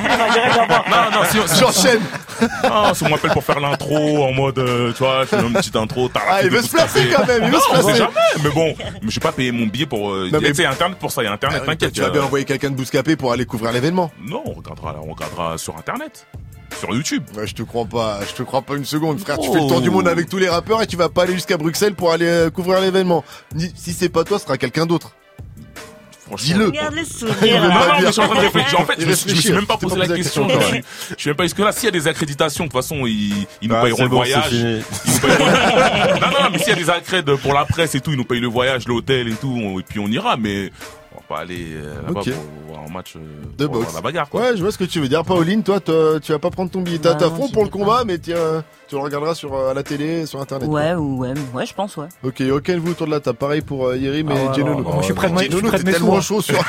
[SPEAKER 5] Non,
[SPEAKER 1] j'enchaîne.
[SPEAKER 5] Non, si on m'appelle pour faire l'intro en mode, tu vois, je fais une petite intro.
[SPEAKER 1] Il veut se placer quand même, il veut se placer.
[SPEAKER 5] Jamais, mais bon, mais j'ai pas payé mon billet pour. Il y a Internet pour ça, il y a Internet, t'inquiète.
[SPEAKER 1] Tu vas bien envoyer quelqu'un de Bouscapé pour aller couvrir l'événement.
[SPEAKER 5] Non, on regardera sur Internet. Sur YouTube.
[SPEAKER 1] Ouais, je te crois pas une seconde, frère. Tu fais le tour du monde avec tous les rappeurs et tu vas pas aller jusqu'à Bruxelles pour aller couvrir l'événement. Si c'est pas toi, ce sera quelqu'un d'autre. Dis-le.
[SPEAKER 4] Regarde les sourires.
[SPEAKER 5] Non, mais je suis en train de réfléchir. En fait, je me suis même pas posé la question. Je suis même pas jusque là. S'il y a des accréditations, de toute façon, ils nous payeront le voyage. Non, mais s'il y a des accrèdes pour la presse et tout, ils nous payent le voyage, l'hôtel et tout, et puis on ira, mais on va pas aller là-bas pour voir un match
[SPEAKER 1] de boxe.
[SPEAKER 5] La bagarre, quoi.
[SPEAKER 1] Ouais, je vois ce que tu veux dire. Pauline, toi, tu vas pas prendre ton billet. T'as fond pour le combat, mais tu le regarderas à la télé, sur internet.
[SPEAKER 4] Ouais, je pense, ouais.
[SPEAKER 1] Ok, vous autour de la table. Pareil pour Yerim et Genono.
[SPEAKER 6] Je suis près de mes
[SPEAKER 1] t'es tellement chaud sur.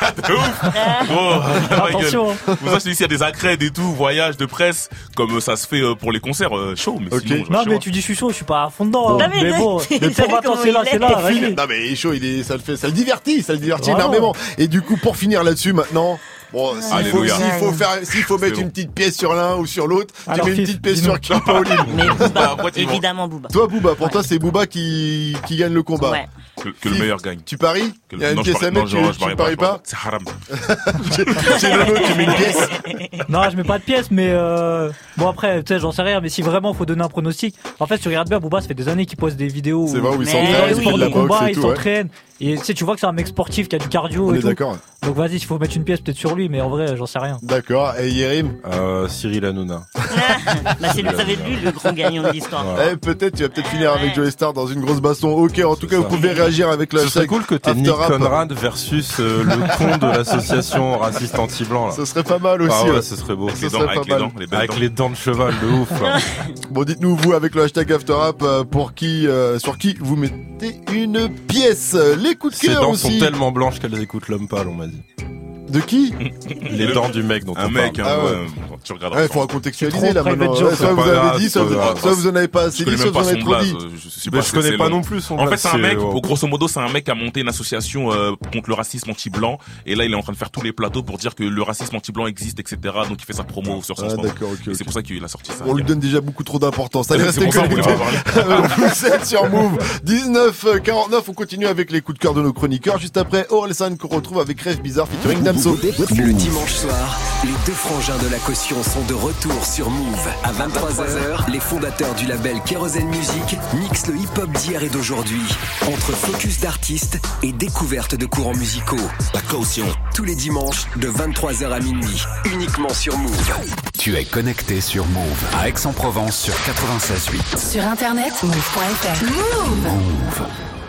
[SPEAKER 6] Attention.
[SPEAKER 5] Pour ça, je te dis, s'il y a des accrèdes et tout, voyage de presse, comme ça se fait pour les concerts, chaud. Mais sinon,
[SPEAKER 6] non, mais tu dis je suis chaud, je suis pas à fond dedans. Mais bon, mais maintenant c'est là.
[SPEAKER 1] Non, mais il est chaud, ça le divertit énormément. Et du coup, pour finir là-dessus maintenant. Bon, s'il faut mettre une petite pièce sur l'un ou sur l'autre, tu mets une petite pièce sur qui, Pauline?
[SPEAKER 4] Mais Booba, évidemment Booba.
[SPEAKER 1] Toi, Booba, pour toi, c'est Booba qui gagne le combat.
[SPEAKER 4] Ouais.
[SPEAKER 5] Que le meilleur gagne.
[SPEAKER 1] Tu paries? Il y a une pièce à mettre, tu paries pas?
[SPEAKER 5] C'est haram.
[SPEAKER 1] C'est Nono, tu mets une pièce?
[SPEAKER 6] Non, je mets pas de pièce, mais bon après, tu sais, j'en sais rien, mais si vraiment faut donner un pronostic, en fait, tu regardes bien, Booba, ça fait des années qu'il poste des vidéos.
[SPEAKER 1] C'est vrai où il s'entraîne,
[SPEAKER 6] il fait de combat, il s'entraîne. Et tu vois que c'est un mec sportif qui a du cardio.
[SPEAKER 1] On
[SPEAKER 6] et
[SPEAKER 1] est
[SPEAKER 6] tout.
[SPEAKER 1] d'accord.
[SPEAKER 6] Donc vas-y, il faut mettre une pièce peut-être sur lui, mais en vrai, j'en sais rien.
[SPEAKER 1] D'accord. Et Yerim?
[SPEAKER 7] Cyril Hanouna.
[SPEAKER 4] Bah ça va être lui le grand gagnant de l'histoire.
[SPEAKER 1] Peut-être, tu vas peut-être finir avec Joey Star dans une grosse baston. Ok, en tout cas, vous pouvez réagir avec le hashtag.
[SPEAKER 7] C'est cool que t'aies Nick Conrad versus le con de l'association raciste anti-blanc.
[SPEAKER 1] Ce serait pas mal aussi.
[SPEAKER 7] Ah ouais, ce serait beau. Avec les dents de cheval, de ouf.
[SPEAKER 1] Bon, dites-nous vous avec le hashtag AfterRap sur qui vous mettez une pièce. Les coups de cœur aussi.
[SPEAKER 7] Ces dents sont tellement blanches qu'elles écoutent l'homme pâle, on m'a dit.
[SPEAKER 1] De qui?
[SPEAKER 7] Les dents du mec dont on parle.
[SPEAKER 5] Un mec, Tu regarderas.
[SPEAKER 1] Ouais, faut contextualiser là maintenant. Soit vous avez dit, soit vous en avez pas assez dit, soit vous en avez trop dit.
[SPEAKER 7] Je connais pas non plus son blaze.
[SPEAKER 5] En fait, c'est un mec, grosso modo, c'est un mec qui a monté une association contre le racisme anti-blanc. Et là, il est en train de faire tous les plateaux pour dire que le racisme anti-blanc existe, etc. Donc, il fait sa promo sur son stand. Et c'est pour ça qu'il a sorti ça.
[SPEAKER 1] On lui donne déjà beaucoup trop d'importance. Allez, restez connectés. Vous êtes sur Move. 19h49. On continue avec les coups de cœur de nos chroniqueurs. Juste après, Orelsan qu'on retrouve avec Rêve Bizarre featuring Damso.
[SPEAKER 3] Le dimanche soir, les deux frangins de la caution sont de retour sur Move. À 23h, les fondateurs du label Kérosène Music mixent le hip-hop d'hier et d'aujourd'hui. Entre focus d'artistes et découverte de courants musicaux. La caution. Tous les dimanches, de 23h à minuit. Uniquement sur Move.
[SPEAKER 18] Tu es connecté sur Move. À Aix-en-Provence sur 96.8.
[SPEAKER 2] Sur internet, move.fr. Move.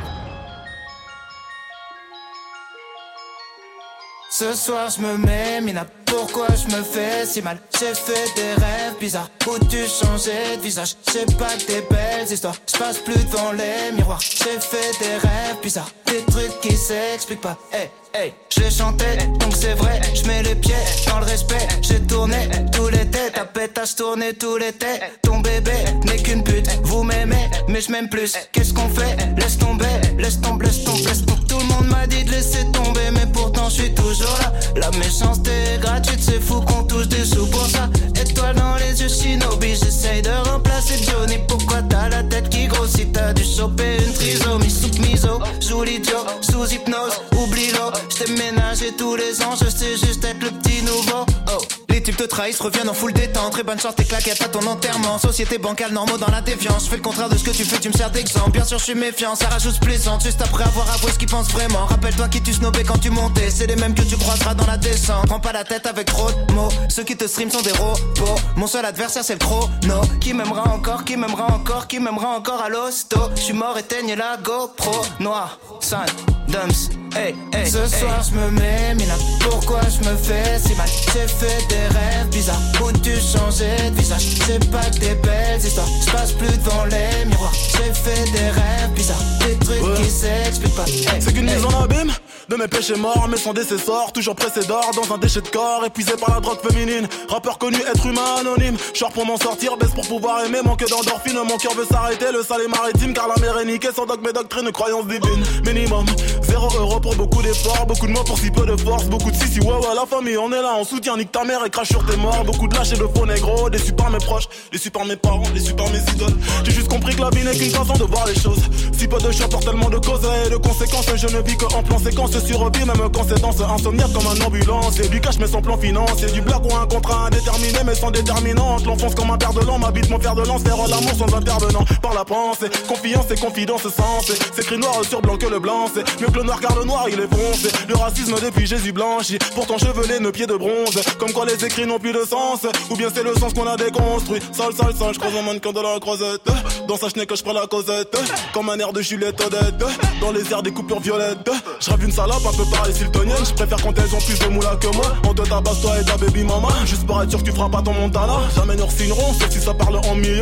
[SPEAKER 19] Ce soir je me mets, Mina, pourquoi je me fais si mal? J'ai fait des rêves bizarres, où tu changeais de visage. J'ai pas que des belles histoires, je passe plus devant les miroirs. J'ai fait des rêves bizarres, des trucs qui s'expliquent pas. Hey, hey, je chantais, donc c'est vrai, je mets les pieds dans le respect. J'ai tourné tout l'été, ta pétasse tournée tout l'été. Ton bébé n'est qu'une pute, vous m'aimez, mais je m'aime plus. Qu'est-ce qu'on fait? Laisse tomber, laisse tomber, laisse tomber, laisse tomber. Tout le monde m'a dit de laisser tomber, mais pourtant je suis toujours là. La méchanceté est gratuite, c'est fou qu'on touche des sous pour ça. Étoile dans les yeux, Shinobi, j'essaye de remplacer Johnny. Pourquoi t'as la tête qui grossit? T'as dû choper une trisomie. Soupe miso, joue l'idiot, sous hypnose, oublie-le. J't'ai ménagé tous les ans, je sais juste être le petit nouveau. Oh. Les types te trahissent, reviennent en full détente. Très bonne chance, tes claquettes à ton enterrement. Société bancale, normaux dans la défiance. Je fais le contraire de ce que tu fais, tu me sers d'exemple. Bien sûr, je suis méfiant, ça rajoute plaisante. Juste après avoir avoué ce qu'ils pensent vraiment. Rappelle-toi qui tu snobais quand tu montais. C'est les mêmes que tu croiseras dans la descente. Prends pas la tête avec trop de mots. Ceux qui te stream sont des robots. Mon seul adversaire, c'est le chrono. Qui m'aimera encore, qui m'aimera encore, qui m'aimera encore à l'hosto. Je suis mort, éteigne la GoPro. Noir, San, Dumps. Hey, hey, ce soir je me mets, Mina, pourquoi je me fais si mal? J'ai fait des rêves bizarres, où tu changeais de visage. J'ai pas que des belles histoires, je passe plus devant les miroirs. J'ai fait des rêves bizarres, des trucs qui s'expliquent pas. Hey,
[SPEAKER 8] c'est qu'une mise en abîme de mes péchés morts, mais sans décessor, toujours pressé d'or dans un déchet de corps, épuisé par la drogue féminine. Rappeur connu, être humain anonyme. Short pour m'en sortir, baisse pour pouvoir aimer, manque d'endorphine. Mon cœur veut s'arrêter, le sale est maritime, car la mer est niquée sans dogme et doctrine, croyance divine. Minimum, 0 € pour beaucoup d'efforts, beaucoup de mots pour si peu de force, beaucoup de si ouais la famille, on est là, on soutient, nique ta mère et crache sur tes morts. Beaucoup de lâches et de faux négros, déçus par mes proches, déçus par mes parents, déçus par mes idoles. J'ai juste compris que la vie n'est qu'une façon de voir les choses. Si peu de choix pour tellement de causes et de conséquences, je ne vis que en plan séquence, survie même quand c'est dans ce insomniaque comme un ambulance. Et du cash mais sans plan financier, du blague ou un contrat indéterminé mais sans déterminante. L'enfonce comme un père de l'an, m'habite mon fer de lance, faire l'amour sans intervenant. Par la pensée, confiance et confidence sensée. C'est écrit noir sur blanc que le blanc, c'est mieux que le noir car le noir il est foncé. Le racisme depuis Jésus blanchi, pourtant chevelé, nos pieds de bronze. Comme quoi les écrits n'ont plus de sens, ou bien c'est le sens qu'on a déconstruit. Sale, sale, sale, je croise un mannequin de la croisette. Dans sa chenille que je prends la causette, comme un air de Juliette Odette. Dans les airs des coupures violettes, je rêve une salope un peu pareil siltonienne. Je préfère quand elles ont plus de moula que moi. On te tabasse toi et ta baby mama, juste pour être sûr que tu feras pas ton Montana. Jamais nous re-signerons, sauf si ça parle en millions.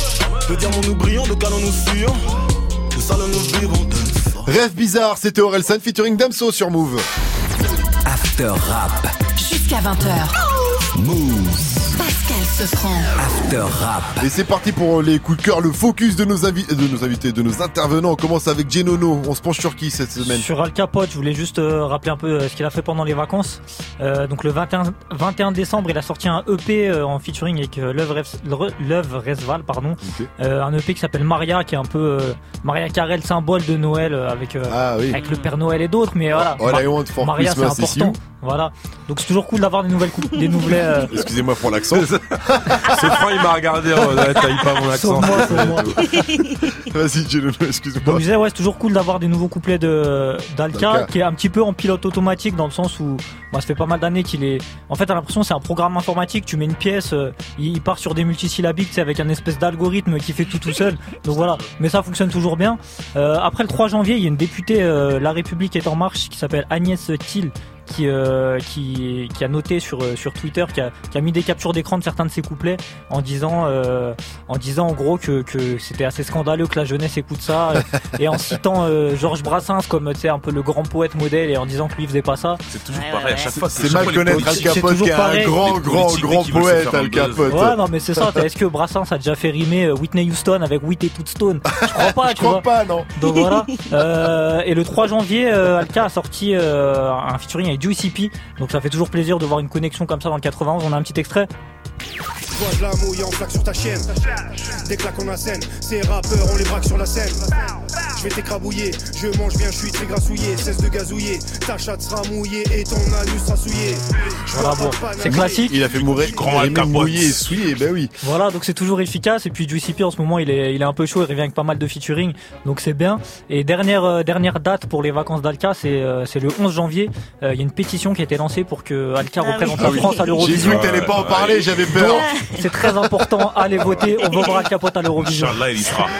[SPEAKER 8] De diamants nous brillons, de canons nous fuyons, de salons nous vivons.
[SPEAKER 1] Rêve bizarre, c'était Orelsan featuring Damso sur Move.
[SPEAKER 3] After Rap.
[SPEAKER 2] Jusqu'à 20h.
[SPEAKER 3] Move.
[SPEAKER 2] Pascal Sefranc.
[SPEAKER 3] After Rap.
[SPEAKER 1] Et c'est parti pour les coups de cœur, le focus de nos invités, de nos intervenants. On commence avec Genono. On se penche sur qui cette semaine?
[SPEAKER 6] Sur Al Capote, je voulais juste rappeler un peu ce qu'il a fait pendant les vacances. Donc le 21 décembre, il a sorti un EP en featuring avec Love Resval, pardon. Okay. Un EP qui s'appelle Maria, qui est un peu Maria Carey, le symbole de Noël avec le Père Noël et d'autres. Mais voilà, Maria c'est important. Voilà. Donc c'est toujours cool d'avoir des nouvelles.
[SPEAKER 1] Excusez-moi pour l'accent.
[SPEAKER 7] C'est franc, il m'a regardé. T'as pas mon accent.
[SPEAKER 1] Vas-y, Genono, excuse-moi.
[SPEAKER 6] Donc je disais, c'est toujours cool d'avoir des nouveaux couplets d'Alka, qui est un petit peu en pilote automatique dans le sens où ça fait pas mal d'années qu'il est. En fait, t'as l'impression que c'est un programme informatique. Tu mets une pièce, il part sur des multisyllabiques, avec un espèce d'algorithme qui fait tout seul. Donc voilà. Mais ça fonctionne toujours bien. Après le 3 janvier, il y a une députée La République est en marche qui s'appelle Agnès Thiel, qui a noté sur Twitter, qui a mis des captures d'écran de certains de ses couplets en disant en gros que c'était assez scandaleux que la jeunesse écoute ça et en citant Georges Brassens comme tu sais un peu le grand poète modèle et en disant que lui il faisait pas ça.
[SPEAKER 5] C'est toujours pareil à chaque fois.
[SPEAKER 1] C'est mal connaître Al Capote qui est un grand poète, Al Capote.
[SPEAKER 6] Ouais, non mais c'est ça. Est-ce que Brassens a déjà fait rimer Whitney Houston avec Whit et toute Stone? Je crois pas.
[SPEAKER 1] Je crois pas, non.
[SPEAKER 6] Donc voilà. Et le 3 janvier, Alka a sorti un featuring avec Juicy P. Donc ça fait toujours plaisir de voir une connexion comme ça dans le 91. On a un petit extrait.
[SPEAKER 20] Toi je la mouille en flaque sur ta chienne. Dès que la qu'on a scène, ces rappeurs on les braque sur la scène. Je vais t'écrabouiller, je mange bien, je suis très grassouillé. Cesse de gazouiller, ta chatte sera mouillée et ton anus sera souillé.
[SPEAKER 6] Voilà, bon, c'est classique.
[SPEAKER 1] Il a fait mourir grand Al Capote. Mouillé et souillé, ben oui.
[SPEAKER 6] Voilà, donc c'est toujours efficace. Et puis Juicy P en ce moment il est un peu chaud, il revient avec pas mal de featuring, donc c'est bien. Et dernière date pour les vacances d'Alka, c'est le 11 janvier. Il y a une pétition qui a été lancée pour que Alka représente la France à l'Eurovision.
[SPEAKER 1] J'ai vu que t'allais pas en parler, j'avais peur.
[SPEAKER 6] C'est très important, allez voter, on votera Al Capote à l'Eurovision.
[SPEAKER 5] Inch'Allah, il y sera.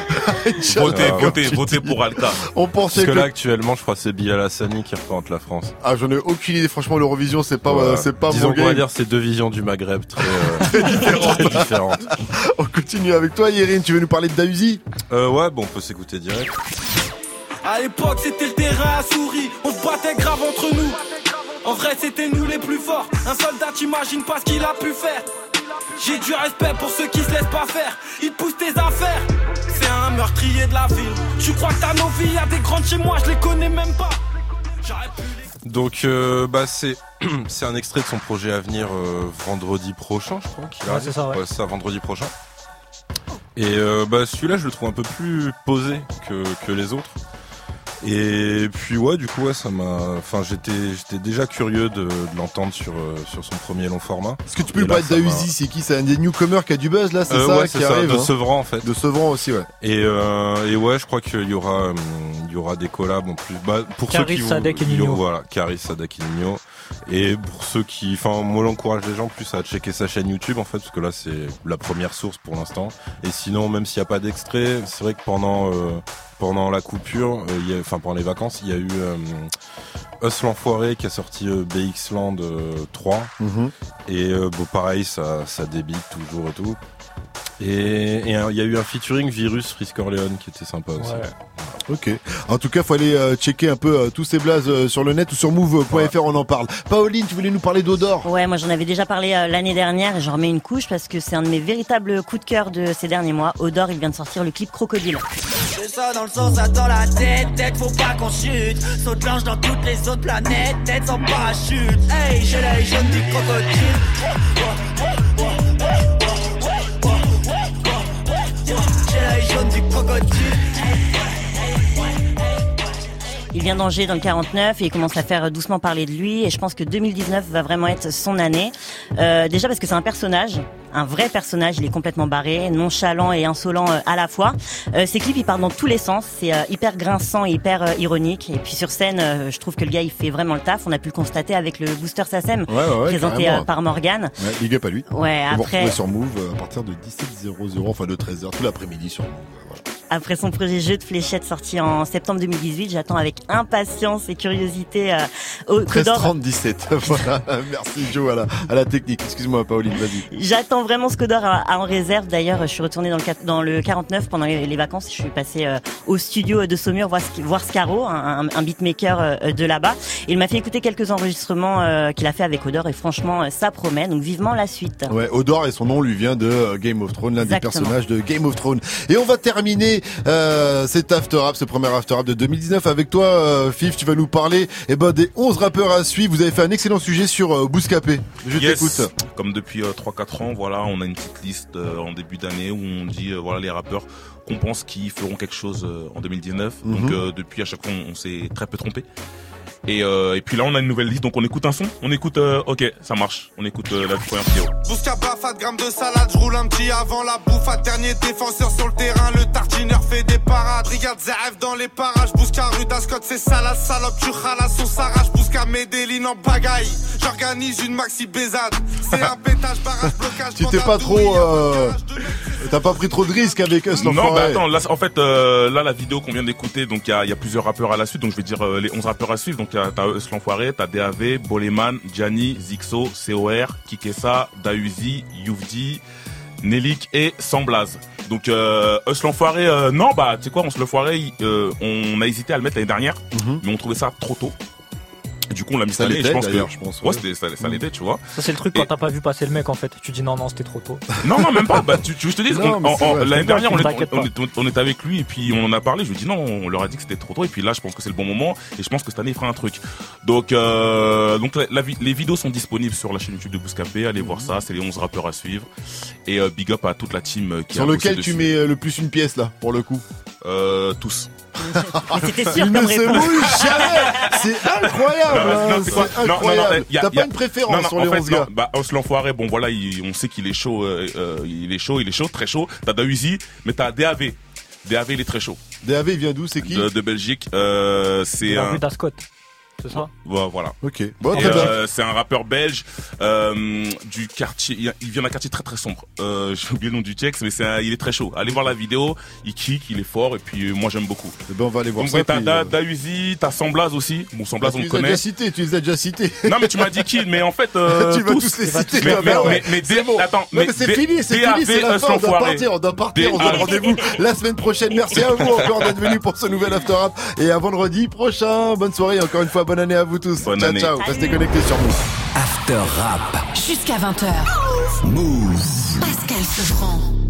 [SPEAKER 5] Votez pour Alka.
[SPEAKER 7] On pensait que là actuellement, je crois que c'est Bilal Hassani qui représente la France.
[SPEAKER 1] Ah, j'en ai aucune idée. Franchement, l'Eurovision, c'est pas
[SPEAKER 7] disons
[SPEAKER 1] mon game.
[SPEAKER 7] On va dire c'est deux visions du Maghreb très différentes.
[SPEAKER 1] On continue avec toi, Yérine. Tu veux nous parler de Dahuzi?
[SPEAKER 7] Ouais, bon, on peut s'écouter direct.
[SPEAKER 21] À l'époque, c'était le terrain à souris. On se battait grave entre nous. En vrai, c'était nous les plus forts. Un soldat, t'imagines pas ce qu'il a pu faire. J'ai du respect pour ceux qui se laissent pas faire. Ils te poussent tes affaires. C'est un meurtrier de la ville. Tu crois que t'as nos vies, y'a des grandes chez moi, je les connais même pas.
[SPEAKER 7] Donc c'est un extrait de son projet à venir vendredi prochain, je crois qu'il arrive.
[SPEAKER 6] C'est ça, ouais.
[SPEAKER 7] C'est ça, vendredi prochain. Et celui-là je le trouve un peu plus posé que les autres. Et puis du coup ça m'a, enfin j'étais déjà curieux de l'entendre sur son premier long format.
[SPEAKER 1] Est-ce que tu peux nous parler de Dahuzi? C'est qui? C'est un des newcomers qui a du buzz là, c'est ça
[SPEAKER 7] ouais,
[SPEAKER 1] qui
[SPEAKER 7] c'est
[SPEAKER 1] arrive
[SPEAKER 7] ça, de Sevran en fait.
[SPEAKER 1] De Sevran aussi, ouais.
[SPEAKER 7] Et ouais, je crois qu'il y aura des collabs en plus. Pour
[SPEAKER 6] Karis,
[SPEAKER 7] ceux qui
[SPEAKER 6] Sadek et Nino.
[SPEAKER 7] Voilà, Karis, Sadek et Nino. Et pour ceux qui, enfin moi j'encourage les gens plus à checker sa chaîne YouTube en fait, parce que là c'est la première source pour l'instant. Et sinon même s'il n'y a pas d'extrait, c'est vrai que pendant la coupure, pendant les vacances, il y a eu Us l'Enfoiré qui a sorti BX Land 3. Et pareil, ça débite toujours et tout. Et il y a eu un featuring Virus Frisk Orleans qui était sympa aussi.
[SPEAKER 1] Ouais. Ok. En tout cas, faut aller checker un peu tous ces blazes sur le net ou sur move.fr, on en parle. Pauline, tu voulais nous parler d'Odor?
[SPEAKER 4] Ouais, moi j'en avais déjà parlé l'année dernière et j'en remets une couche parce que c'est un de mes véritables coups de cœur de ces derniers mois. Odor, il vient de sortir le clip Crocodile.
[SPEAKER 19] J'ai ça dans le sang, ça dans la tête, faut pas qu'on chute. Saute blanche dans toutes les autres planètes, tête sans parachute. Hey, j'ai l'œil jaune du crocodile. J'ai l'œil jaune du crocodile.
[SPEAKER 4] Il vient d'Angers dans le 49 et il commence à faire doucement parler de lui et je pense que 2019 va vraiment être son année. Déjà parce que c'est un personnage, un vrai personnage, il est complètement barré, nonchalant et insolent à la fois. Ses clips ils partent dans tous les sens, c'est hyper grinçant et hyper ironique. Et puis sur scène, je trouve que le gars il fait vraiment le taf. On a pu le constater avec le Booster Sassem présenté par Morgane.
[SPEAKER 1] Ouais, big up à lui.
[SPEAKER 4] Ouais,
[SPEAKER 1] vous
[SPEAKER 4] après.
[SPEAKER 1] Vous sur Move à partir de 17h00, enfin de 13h tout l'après-midi sur Move. Voilà.
[SPEAKER 4] Après son projet Jeu de fléchettes sorti en septembre 2018, j'attends avec impatience et curiosité
[SPEAKER 1] Codor. 13h37. Voilà. Merci Joe à la technique. Excuse-moi Pauline, vas-y.
[SPEAKER 4] J'attends vraiment ce Codor en réserve. D'ailleurs, je suis retournée dans le 49 pendant les vacances. Je suis passée au studio de Saumur voir Scaro, un beatmaker de là-bas. Il m'a fait écouter quelques enregistrements qu'il a fait avec Odor et franchement, ça promet. Donc vivement la suite.
[SPEAKER 1] Ouais, Odor et son nom lui vient de Game of Thrones, l'un des personnages de Game of Thrones. Et on va terminer cet After Rap, ce premier After Rap de 2019 avec toi, Fif. Tu vas nous parler des 11 rappeurs à suivre. Vous avez fait un excellent sujet sur Bouscapé. Je t'écoute.
[SPEAKER 5] Comme depuis 3-4 ans, voilà, on a une petite liste en début d'année où on dit voilà les rappeurs qu'on pense qui feront quelque chose en 2019. Donc depuis à chaque fois on s'est très peu trompé. Et puis là on a une nouvelle liste, donc on écoute un son, on écoute ok ça marche, on écoute la première vidéo.
[SPEAKER 21] Bousca bafat, gramme de salade, je roule un petit avant la bouffe. Dernier défenseur sur le terrain, le tartineur fait des parades. Regarde Zaev dans les parages, Bousca rue d'Ascot, c'est salade, salope, tu ralas, on s'arrache. Bousca Medellin en bagaille, j'organise une maxi bézade. C'est un pétage, barrage, blocage.
[SPEAKER 1] Tu t'es pas trop T'as pas pris trop de risques avec Us l'enfoiré?
[SPEAKER 5] Non, bah attends, là, en fait, là, la vidéo qu'on vient d'écouter, donc il y a plusieurs rappeurs à la suite, donc je vais dire les 11 rappeurs à suivre. Donc t'as Us l'enfoiré, t'as DAV, Boleman, Gianni, Zixo, COR, Kikessa, Dausi, Youvdi, Nelik et Samblaz. Donc Us l'enfoiré, non, bah tu sais quoi, Us l'enfoiré, on a hésité à le mettre l'année dernière, mais on trouvait ça trop tôt. Du coup, on l'a mis cette année, je pense. Ouais, ça l'était, tu vois.
[SPEAKER 6] Ça, c'est le truc quand t'as pas vu passer le mec, en fait. Tu dis non, c'était trop tôt.
[SPEAKER 5] Non, même pas. Bah, tu veux que je te dise, l'année dernière, on était avec lui et puis on en a parlé. Je lui ai dit non, on leur a dit que c'était trop tôt. Et puis là, je pense que c'est le bon moment. Et je pense que cette année, il fera un truc. Donc les vidéos sont disponibles sur la chaîne YouTube de Bouscapé. Allez voir ça. C'est les 11 rappeurs à suivre. Et big up à toute la team qui
[SPEAKER 1] sur lequel tu mets le plus une pièce, là, pour le coup?
[SPEAKER 5] Tous.
[SPEAKER 4] Mais c'était sûr
[SPEAKER 1] il
[SPEAKER 4] comme
[SPEAKER 1] ne se
[SPEAKER 4] réponse.
[SPEAKER 1] mouille jamais. C'est incroyable. C'est incroyable. T'as pas une préférence sur les 11 gars?
[SPEAKER 5] Bah, Us l'enfoiré, bon voilà, on sait qu'il est chaud, il est chaud, très chaud. T'as Dausi, mais t'as DAV. DAV, il est très chaud.
[SPEAKER 1] DAV, il vient d'où? C'est qui?
[SPEAKER 5] De Belgique. C'est
[SPEAKER 6] un d'Ascot. C'est ça?
[SPEAKER 5] Voilà.
[SPEAKER 1] Ok. Bon, très bien.
[SPEAKER 5] C'est un rappeur belge du quartier. Il vient d'un quartier très très sombre. J'ai oublié le nom du texte, mais il est très chaud. Allez voir la vidéo. Il kick, il est fort, et puis moi j'aime beaucoup.
[SPEAKER 1] Et ben on va aller voir.
[SPEAKER 5] Donc,
[SPEAKER 1] ça.
[SPEAKER 5] T'as Dausi, t'as Samblaz aussi. Bon, Samblaz on le connaît.
[SPEAKER 1] Tu les as déjà cités.
[SPEAKER 5] Non mais tu m'as dit qui? Mais en fait,
[SPEAKER 1] tu vas tous les citer.
[SPEAKER 5] Mais
[SPEAKER 1] bon.
[SPEAKER 5] Attends,
[SPEAKER 1] mais c'est fini, c'est la fin. On doit partir. On se donne rendez-vous la semaine prochaine. Merci à vous encore d'être venus pour ce nouvel After Rap. Et à vendredi prochain. Bonne soirée. Encore une fois, bonne année à vous tous.
[SPEAKER 5] Bonne année.
[SPEAKER 1] Ciao. Restez connectés sur Move.
[SPEAKER 18] After Rap.
[SPEAKER 2] Jusqu'à 20h.
[SPEAKER 18] Move.
[SPEAKER 2] Pascal Sevran.